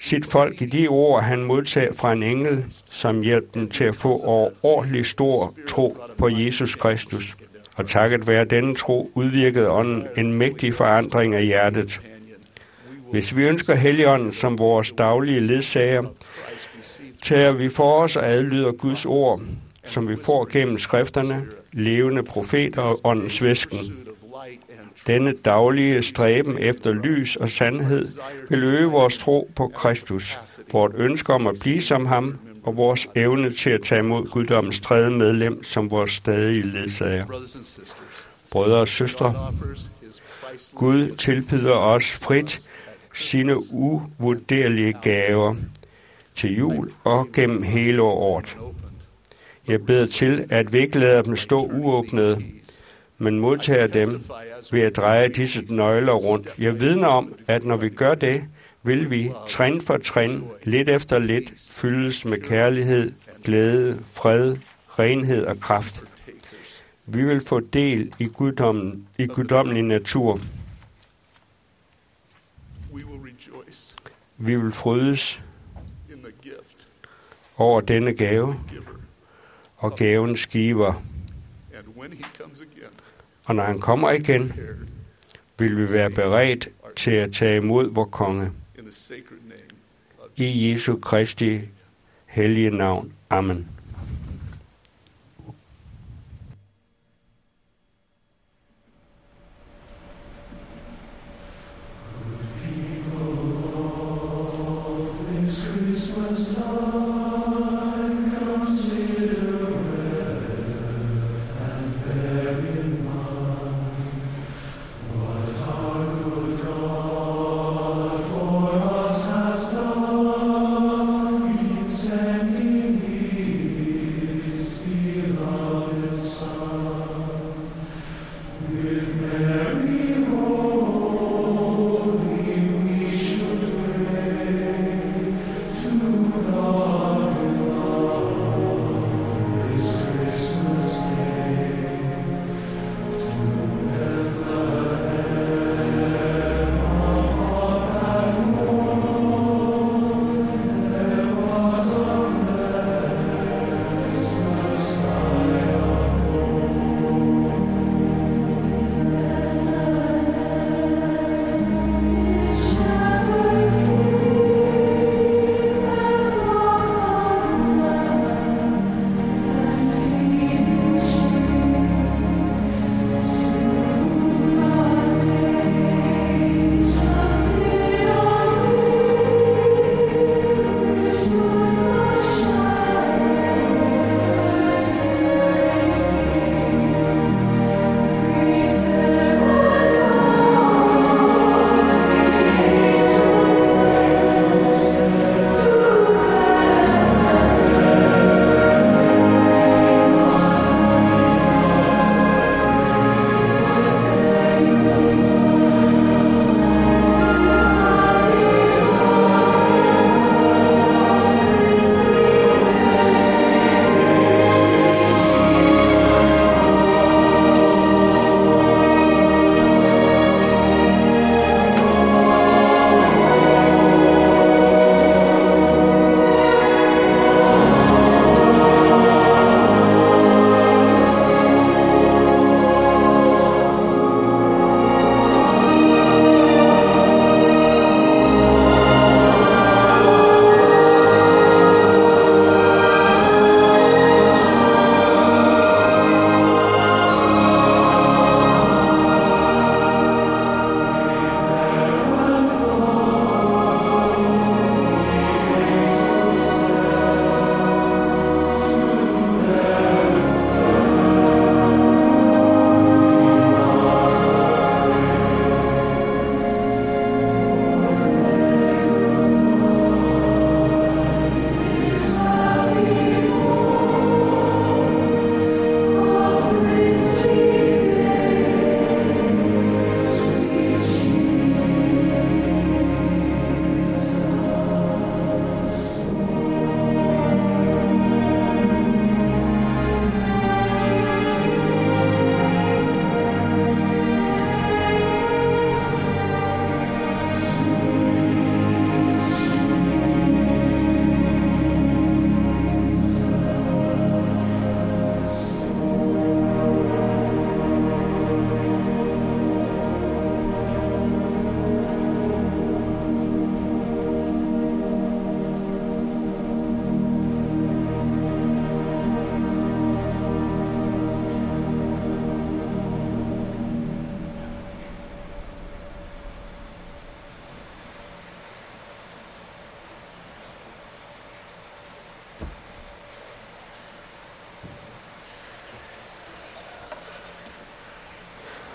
sit folk i de ord, han modtager fra en engel, som hjalp dem til at få overordentlig stor tro på Jesus Kristus. Og takket være denne tro udvirkede ånden en mægtig forandring af hjertet. Hvis vi ønsker Helligånden som vores daglige ledsager, tager vi for os og adlyder Guds ord, som vi får gennem skrifterne, levende profeter og åndens væsken. Denne daglige stræben efter lys og sandhed vil øge vores tro på Kristus, vort ønske om at blive som ham, og vores evne til at tage imod guddommens tredje medlem som vores stadige ledsager. Brødre og søstre, Gud tilbyder os frit sine uvurderlige gaver til jul og gennem hele året. Jeg beder til, at vi ikke lader dem stå uåbnede, men modtager dem ved at dreje disse nøgler rundt. Jeg vidner om, at når vi gør det, vil vi trin for trin, lidt efter lidt, fyldes med kærlighed, glæde, fred, renhed og kraft. Vi vil få del i guddommelig natur. Vi vil frydes over denne gave og gavens giver. Og når han kommer igen, vil vi være beredt til at tage imod vor konge. I Jesu Kristi hellige navn. Amen. Sending me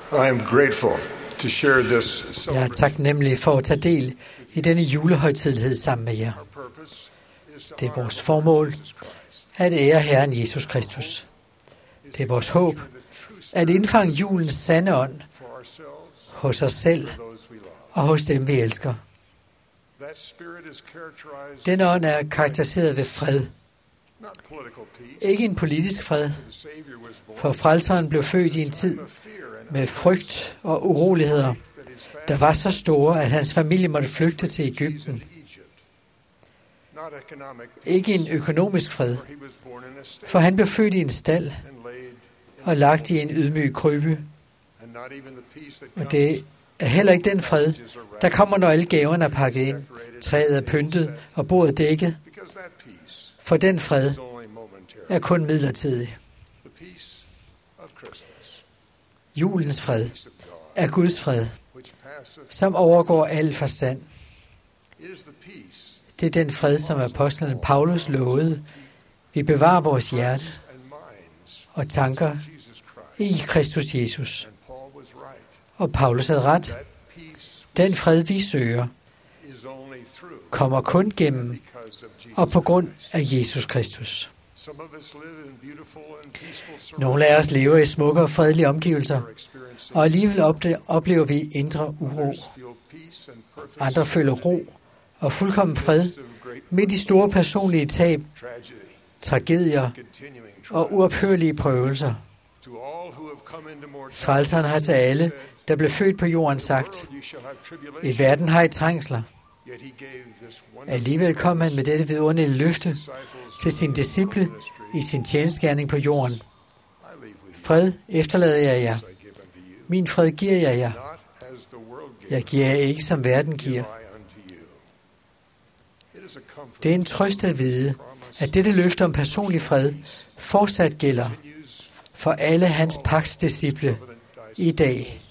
I am grateful to share this Jeg er celebration. taknemmelig for at tage del i denne julehøjtidelighed sammen med jer. Det er vores formål at ære Herren Jesus Kristus. Det er vores håb at indfange julens sande ånd hos os selv og hos dem, vi elsker. Den ånd er karakteriseret ved fred. Ikke en politisk fred, for frelseren blev født i en tid med frygt og uroligheder, der var så store, at hans familie måtte flygte til Egypten. Ikke en økonomisk fred, for han blev født i en stald og lagt i en ydmyg krybe. Og det er heller ikke den fred, der kommer, når alle gaverne er pakket ind, træet er pyntet og bordet dækket. For den fred er kun midlertidig. Julens fred er Guds fred, som overgår al forstand. Det er den fred, som apostlen Paulus lovede. Vi bevarer vores hjerte og tanker i Kristus Jesus. Og Paulus havde ret. Den fred, vi søger, kommer kun gennem og på grund af Jesus Kristus. Nogle af os lever i smukke og fredelige omgivelser, og alligevel oplever vi indre uro. Andre føler ro og fuldkommen fred midt i store personlige tab, tragedier og uophørlige prøvelser. Frelseren har til alle, der blev født på jorden, sagt: i verden har I trængsler. Alligevel kom han med dette vidunderlige løfte til sine disciple i sin tjenestgerning på jorden. Fred efterlader jeg jer. Min fred giver jeg jer. Jeg giver jer ikke, som verden giver. Det er en trøst at vide, at dette løfte om personlig fred fortsat gælder for alle hans pagts disciple i dag.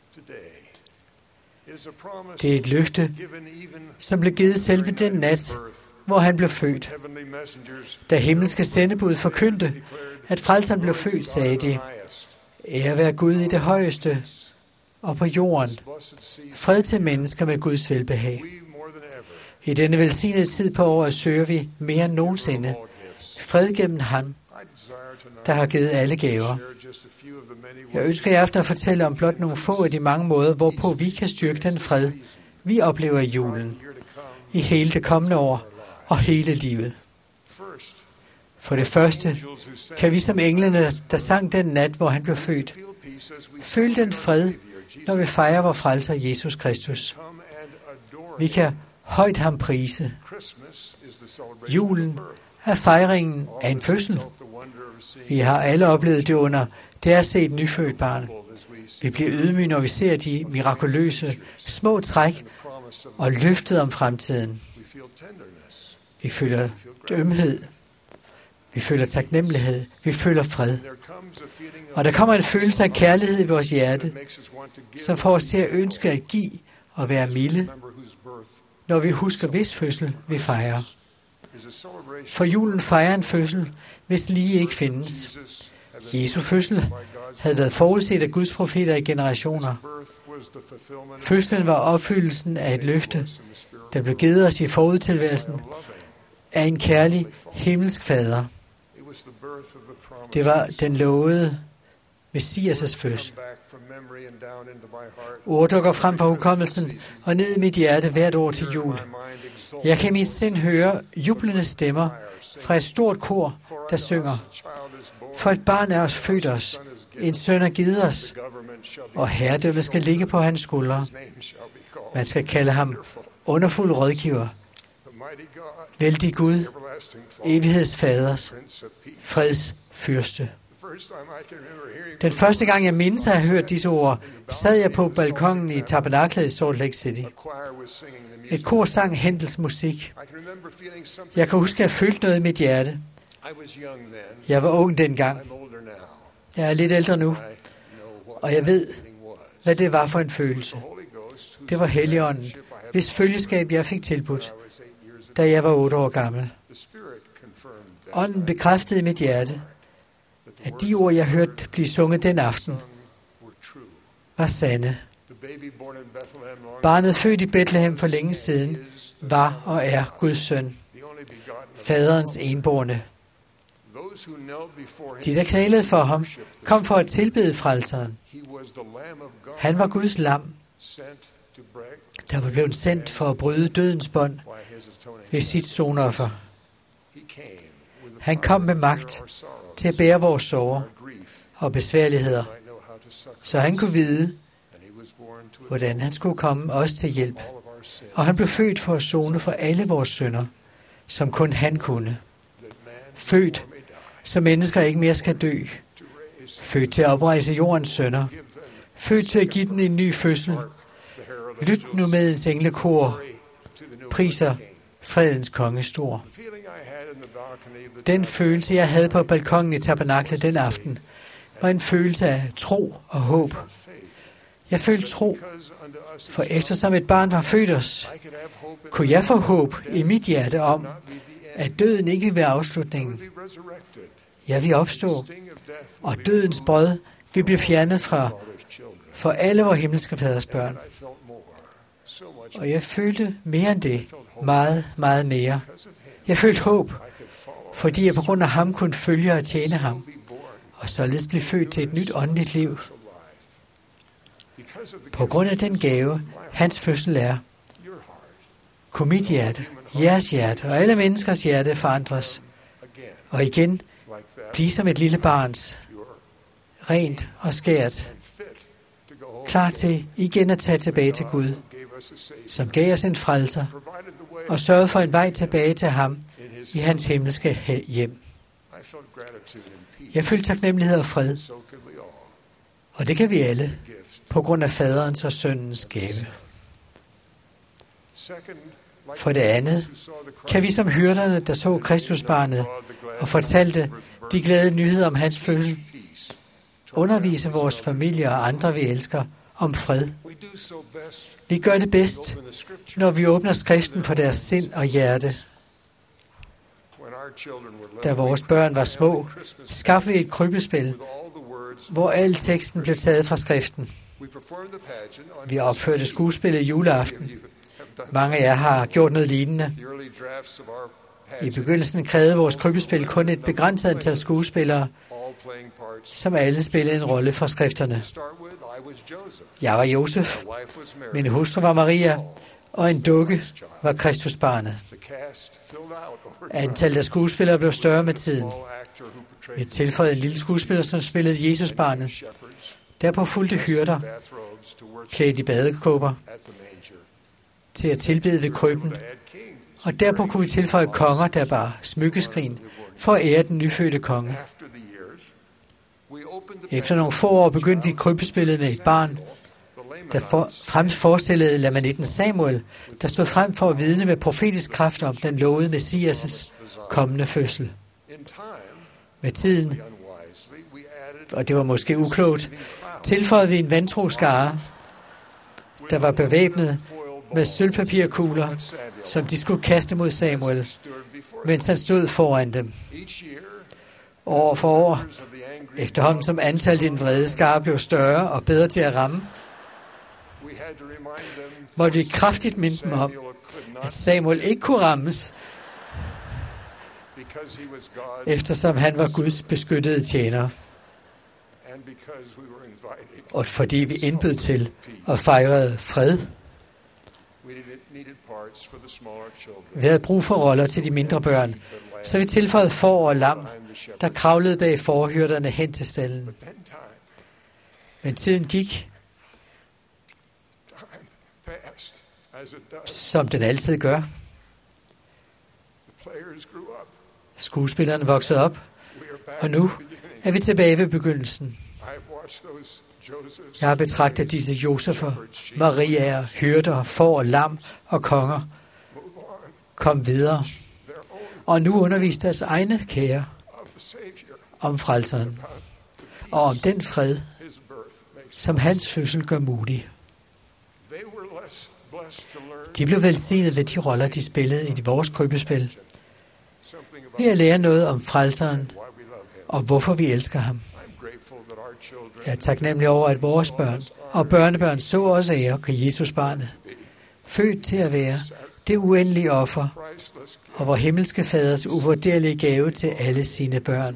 Det er et løfte, som blev givet selve den nat, hvor han blev født. Da himmelske sendebud forkyndte, at frelseren blev født, sagde de: ære være Gud i det højeste, og på jorden fred til mennesker med Guds velbehag. I denne velsignede tid på året søger vi mere end nogensinde fred gennem ham, der har givet alle gaver. Jeg ønsker i aften at fortælle om blot nogle få af de mange måder, hvorpå vi kan styrke den fred, vi oplever i julen, i hele det kommende år og hele livet. For det første kan vi som englene, der sang den nat, hvor han blev født, føle den fred, når vi fejrer vor frelser Jesus Kristus. Vi kan højt ham prise. Julen er fejringen af en fødsel. Vi har alle oplevet det under det at se et nyfødt barn. Vi bliver ydmyge, når vi ser de mirakuløse små træk og løftet om fremtiden. Vi føler ømhed. Vi føler taknemmelighed. Vi føler fred. Og der kommer en følelse af kærlighed i vores hjerte, som får os til at ønske at give og være milde, når vi husker, hvis fødsel vi fejrer. For julen fejrer en fødsel, hvis lige ikke findes. Jesu fødsel havde været forudset af Guds profeter i generationer. Fødslen var opfyldelsen af et løfte, der blev givet os i forudtilværelsen af en kærlig himmelsk fader. Det var den lovede Messias' fødsel. Ord dukker frem fra hukommelsen og ned i mit hjerte hvert år til jul. Jeg kan i mit sind høre jublende stemmer fra et stort kor, der synger: for et barn er os født os, en søn er givet os, og herredømmet skal ligge på hans skuldre. Man skal kalde ham underfuld rådgiver, vældig Gud, evighedsfaders, freds fyrste. Den første gang jeg mindes at have hørt disse ord, sad jeg på balkongen i tabernaklet i Salt Lake City. Et kor sang Händels musik. Jeg kan huske, at jeg følte noget i mit hjerte. Jeg var ung dengang. Jeg er lidt ældre nu, og jeg ved, hvad det var for en følelse. Det var Helligånden, hvis følgeskab jeg fik tilbudt, da jeg var 8 år gammel. Ånden bekræftede i mit hjerte, at de ord, jeg hørte blive sunget den aften, var sande. Barnet født i Bethlehem for længe siden var og er Guds søn, faderens enbårne. De, der knælede for ham, kom for at tilbede frelseren. Han var Guds lam, der var blevet sendt for at bryde dødens bånd ved sit sonoffer. Han kom med magt til at bære vores sorger og besværligheder, så han kunne vide, hvordan han skulle komme os til hjælp. Og han blev født for at sone for alle vores synder, som kun han kunne. Født, så mennesker ikke mere skal dø. Født til at oprejse jordens synder. Født til at give den en ny fødsel. Lyt nu med ens englekor, priser fredens konge stor. Den følelse, jeg havde på balkonen i tabernaklet den aften, var en følelse af tro og håb. Jeg følte tro, for eftersom et barn var født os, kunne jeg få håb i mit hjerte om, at døden ikke vil være afslutningen. Jeg vil opstå, og dødens brød vil blive fjernet for alle vores himmelske faders børn. Og jeg følte mere end det, meget, meget mere. Jeg følte håb, fordi jeg på grund af ham kunne følge og tjene ham, og således blive født til et nyt åndeligt liv. På grund af den gave, hans fødsel er, kunne mit hjerte, jeres hjerte og alle menneskers hjerte forandres, og igen blive som et lille barns, rent og skært, klar til igen at tage tilbage til Gud, som gav os en frelser, og sørgede for en vej tilbage til ham i hans himmelske hjem. Jeg følte taknemmelighed og fred, og det kan vi alle, på grund af faderens og sønnens gave. For det andet kan vi som hyrderne, der så Kristusbarnet og fortalte de glade nyheder om hans fødsel, undervise vores familie og andre, vi elsker, om fred. Vi gør det bedst, når vi åbner skriften for deres sind og hjerte. Da vores børn var små, skaffede vi et krybespil, hvor al teksten blev taget fra skriften. Vi opførte skuespillet juleaften. Mange af jer har gjort noget lignende. I begyndelsen krævede vores krybespil kun et begrænset antal skuespillere, som alle spillede en rolle fra skrifterne. Jeg var Josef, min hustru var Maria, og en dukke var Kristusbarnet. Antallet af skuespillere blev større med tiden. Vi tilføjede en lille skuespiller, som spillede Jesusbarnet. Derpå fulgte hyrder, klædt i badekåber, til at tilbede ved krybben, og derpå kunne vi tilføje konger, der bar smykkeskrin, for at ære den nyfødte konge. Efter nogle få år begyndte vi krybespillet med et barn, der forestillede lamanitten Samuel, der stod frem for at vidne med profetisk kraft om den lovede Messias' kommende fødsel. Med tiden, og det var måske uklogt, tilføjede vi en vantro skare, der var bevæbnet med sølvpapirkugler, som de skulle kaste mod Samuel, mens han stod foran dem. År for år, efterhånden som antallet i den vrede skare blev større og bedre til at ramme, måtte vi kraftigt minde dem om, at Samuel ikke kunne rammes, eftersom han var Guds beskyttede tjener, og fordi vi indbød til og fejrede fred. Vi havde brug for roller til de mindre børn, så vi tilføjede får og lam, der kravlede bag forhyrderne hen til stallen. Men tiden gik, som den altid gør. Skuespillerne voksede op, og nu er vi tilbage ved begyndelsen. Jeg har betragtet disse Josefer, Mariaer, hyrder, får og lam og konger kom videre, og nu underviste deres egne kære om frelseren og om den fred, som hans fødsel gør mulig. De blev velsignet ved de roller, de spillede i vores krybespil, ved at lære noget om frelseren og hvorfor vi elsker ham. Jeg er taknemmelig over, at vores børn og børnebørn så også ære Jesusbarnet, født til at være det uendelige offer og vor himmelske faders uvurderlige gave til alle sine børn.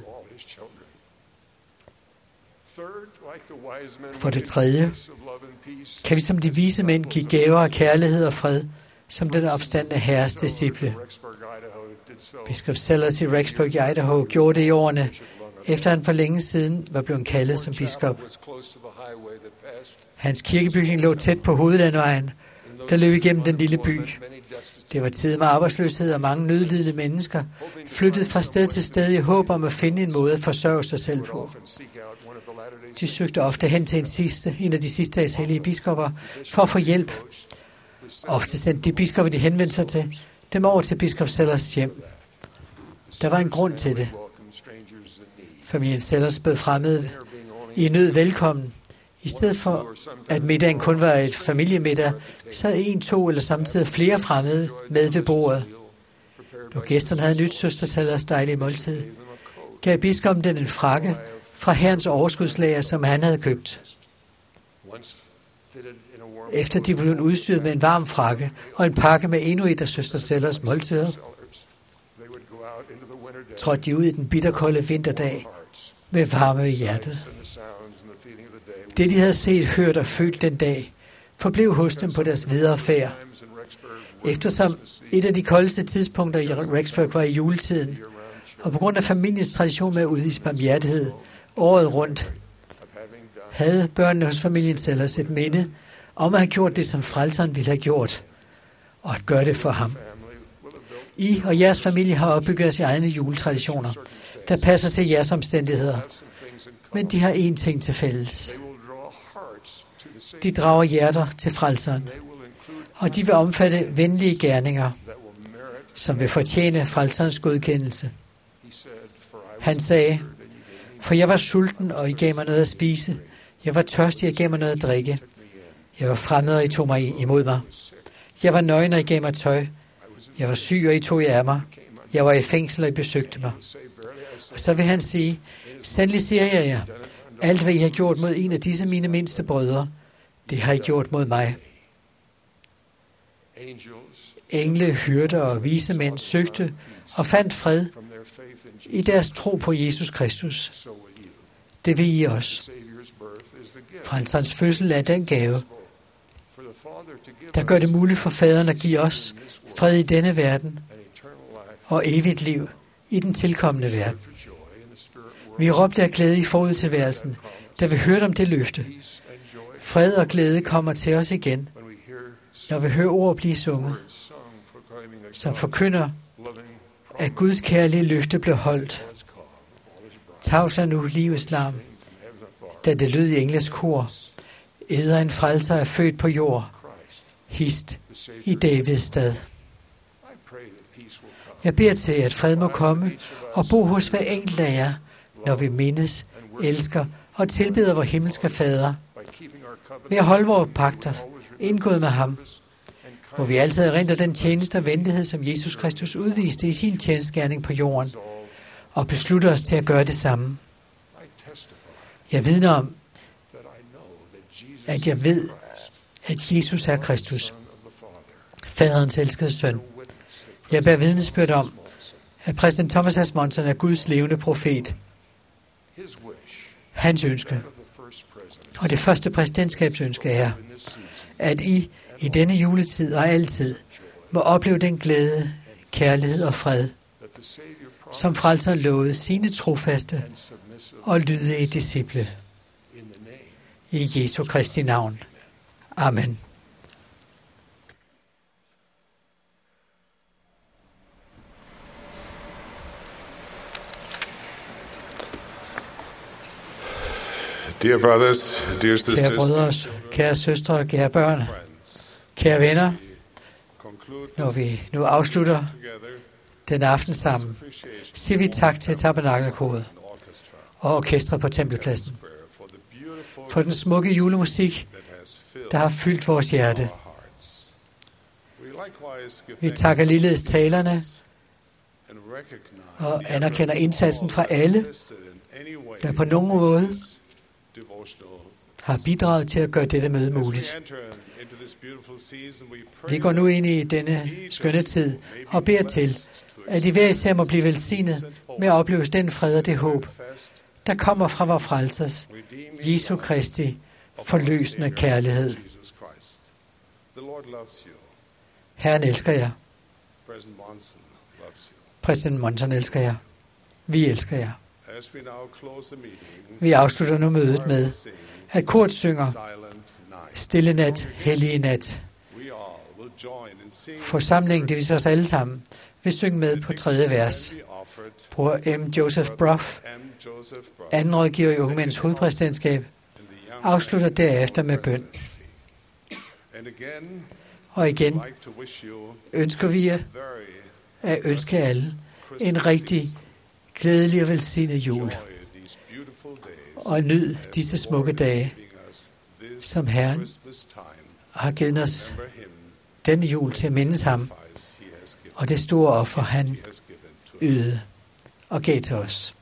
For det tredje kan vi som de vise mænd give gaver af kærlighed og fred, som den opstandne herres disciple. Biskop Sellers i Rexburg i Idaho gjorde det i årene, efter han for længe siden var blevet kaldet som biskop. Hans kirkebygning lå tæt på hovedlandvejen, der løb igennem den lille by. Det var tid med arbejdsløshed, og mange nødlidende mennesker flyttede fra sted til sted i håb om at finde en måde at forsørge sig selv på. De søgte ofte hen til en af de sidste dages hellige biskopper for at få hjælp. Ofte sendte de biskopper, de henvendte sig til, dem over til biskop Sellers hjem. Der var en grund til det. Familien Sellers bød fremmede i nød velkommen. I stedet for, at middagen kun var et familiemiddag, sad 1, 2 eller samtidig flere fremmede med ved bordet. Når gæsterne havde nyt søster Sellers dejlige måltid, gav biskoppen den en frakke fra herrens overskudslager, som han havde købt. Efter de blev udstyret med en varm frakke og en pakke med endnu et af søster Sellers måltider, trådte de ud i den bitterkolde vinterdag med varme i hjertet. Det, de havde set, hørt og følt den dag, forblev hos dem på deres videre færd. Eftersom et af de koldeste tidspunkter i Rexburg var i juletiden, og på grund af familiens tradition med at udvise barmhjertighed året rundt, havde børnene hos familien Sellers et minde om at have gjort det, som frelseren ville have gjort, og at gøre det for ham. I og jeres familie har opbygget jeres egne juletraditioner, der passer til jeres omstændigheder, men de har én ting til fælles. De drager hjerter til frelseren, og de vil omfatte venlige gerninger, som vil fortjene frelserens godkendelse. Han sagde, for jeg var sulten, og I gav mig noget at spise. Jeg var tørstig, og I gav mig noget at drikke. Jeg var fremmed, og I tog mig imod mig. Jeg var nøgen, og I gav mig tøj. Jeg var syg, og I tog jer af mig. Jeg var i fængsel, og I besøgte mig. Og så vil han sige, sandelig siger jeg jer, alt hvad I har gjort mod en af disse mine mindste brødre, det har I gjort mod mig. Engle, hyrder og vise mænd søgte og fandt fred i deres tro på Jesus Kristus. Det vil I også. Frelserens fødsel er den gave, der gør det muligt for faderen at give os fred i denne verden og evigt liv i den tilkommende verden. Vi råbte af glæde i forudtilværelsen, da vi hørte om det løfte. Fred og glæde kommer til os igen, når vi hører ord blive sunget, som forkynder, at Guds kærlige løfte blev holdt. Tavs er nu livets larm, da det lød i engles kor. Eder en frelser er født på jord, hist i Davids stad. Jeg beder til, at fred må komme og bo hos hver enkelt af jer, når vi mindes, elsker og tilbeder vor himmelske fader. Ved at holde vores pagter, indgået med ham, hvor vi altid erindrer den tjeneste og venlighed, som Jesus Kristus udviste i sin tjenestgerning på jorden, og beslutter os til at gøre det samme. Jeg vidner om, at jeg ved, at Jesus er Kristus, faderens elskede søn. Jeg bærer vidnesbyrd om, at præsident Thomas S. Monson er Guds levende profet. Hans ønske, og det første præsidentskabsønske er, at I i denne juletid og altid må opleve den glæde, kærlighed og fred, som frelser lovede sine trofaste og lydige disciple. I Jesu Kristi navn. Amen. Dear brothers, dear sisters, kære brødre, kære søstre og kære børn, kære venner, når vi nu afslutter den aften sammen, siger vi tak til Tabernakelkoret og orkestret på Tempelpladsen for den smukke julemusik, der har fyldt vores hjerte. Vi takker ligeledes talerne og anerkender indsatsen fra alle, der på nogen måde har bidraget til at gøre dette møde muligt. Vi går nu ind i denne skønne tid og beder til, at de hver især må blive velsignet med at opleve den fred og det håb, der kommer fra vor frelsers, Jesu Kristi, forløsende kærlighed. Herren elsker jer. Præsident Monson elsker jer. Vi elsker jer. Vi afslutter nu mødet med, at kort synger Stille nat, hellige nat. Forsamlingen, det viser os alle sammen, vil synge med på 3. vers. Bror M. Joseph Brough, anden rådgiver i Ungemænds hovedpræsidentskab, afslutter derefter med bøn. Og igen ønsker vi at ønske alle en rigtig glædelig og velsignet jul. Og nyd disse smukke dage, som Herren har givet os denne jul til at mindes ham, og det store offer, han ydede og gav til os.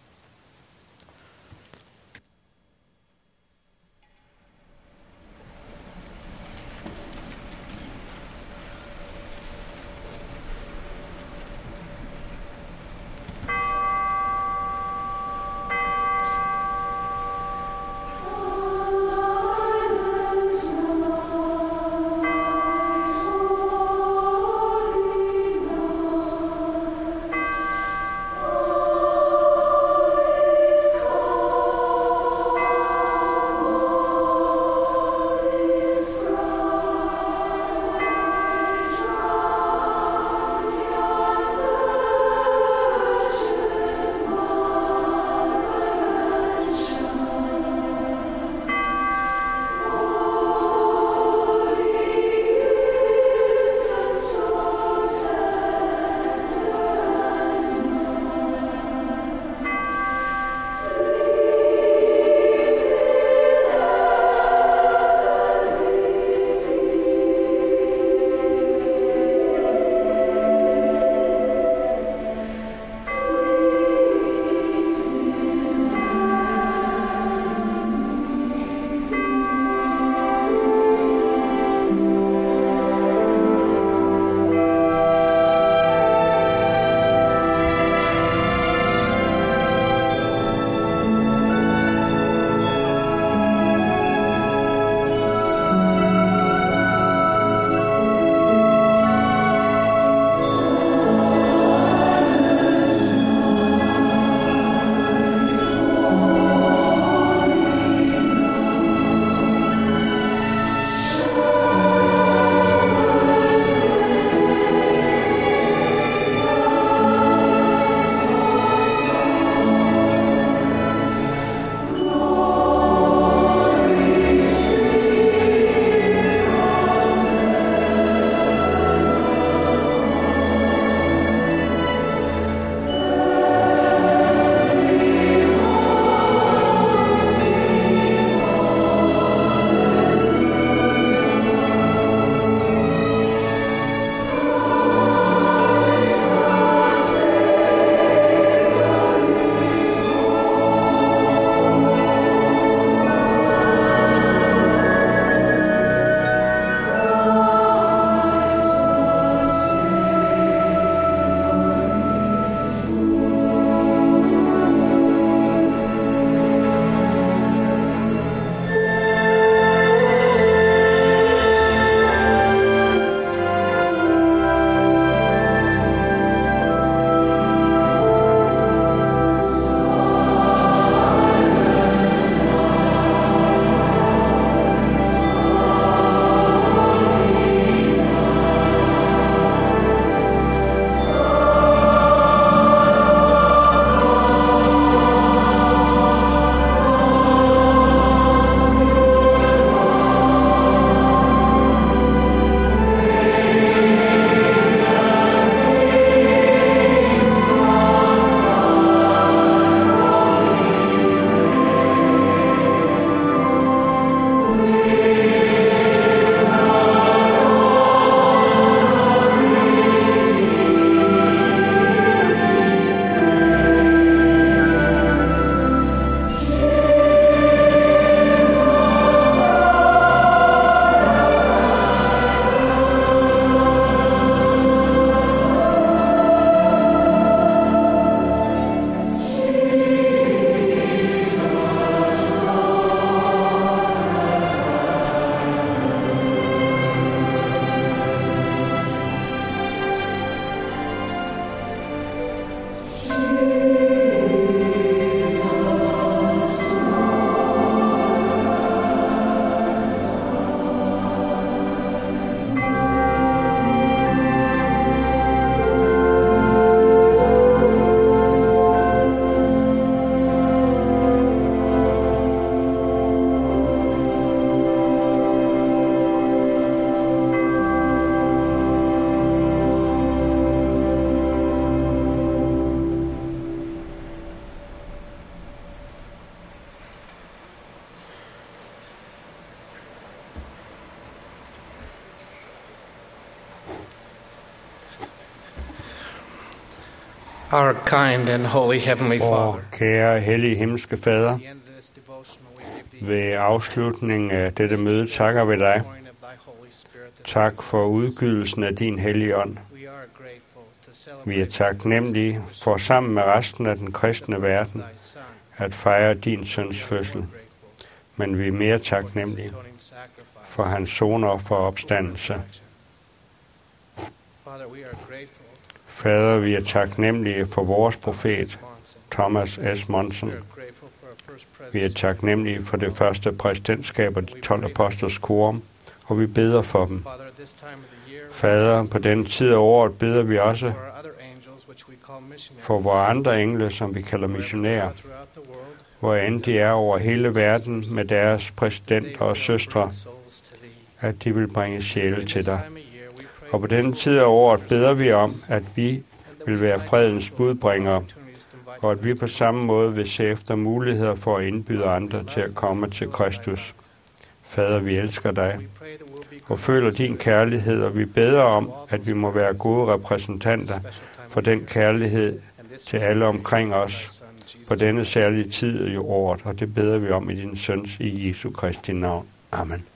Our kind and holy Heavenly Father, kære hellige himmelske Fader, ved afslutningen af dette møde takker vi dig. Tak for udgydelsen af din hellige ånd. Vi er taknemmelige for sammen med resten af den kristne verden at fejre din søns fødsel. Men vi er mere taknemmelige for hans sonoffer og opstandelse. Fader, vi er taknemmelige for vores profet, Thomas S. Monson. Vi er taknemmelige for det første præsidentskab og de 12 apostles quorum, og vi beder for dem. Fader, på den tid af året beder vi også for vores andre engle, som vi kalder missionærer, hvor end de er over hele verden med deres præsidenter og søstre, at de vil bringe sjæle til dig. Og på denne tid af året beder vi om, at vi vil være fredens budbringere, og at vi på samme måde vil se efter muligheder for at indbyde andre til at komme til Kristus. Fader, vi elsker dig og føler din kærlighed, og vi beder om, at vi må være gode repræsentanter for den kærlighed til alle omkring os på denne særlige tid i året, og det beder vi om i din søns, i Jesu Kristi navn. Amen.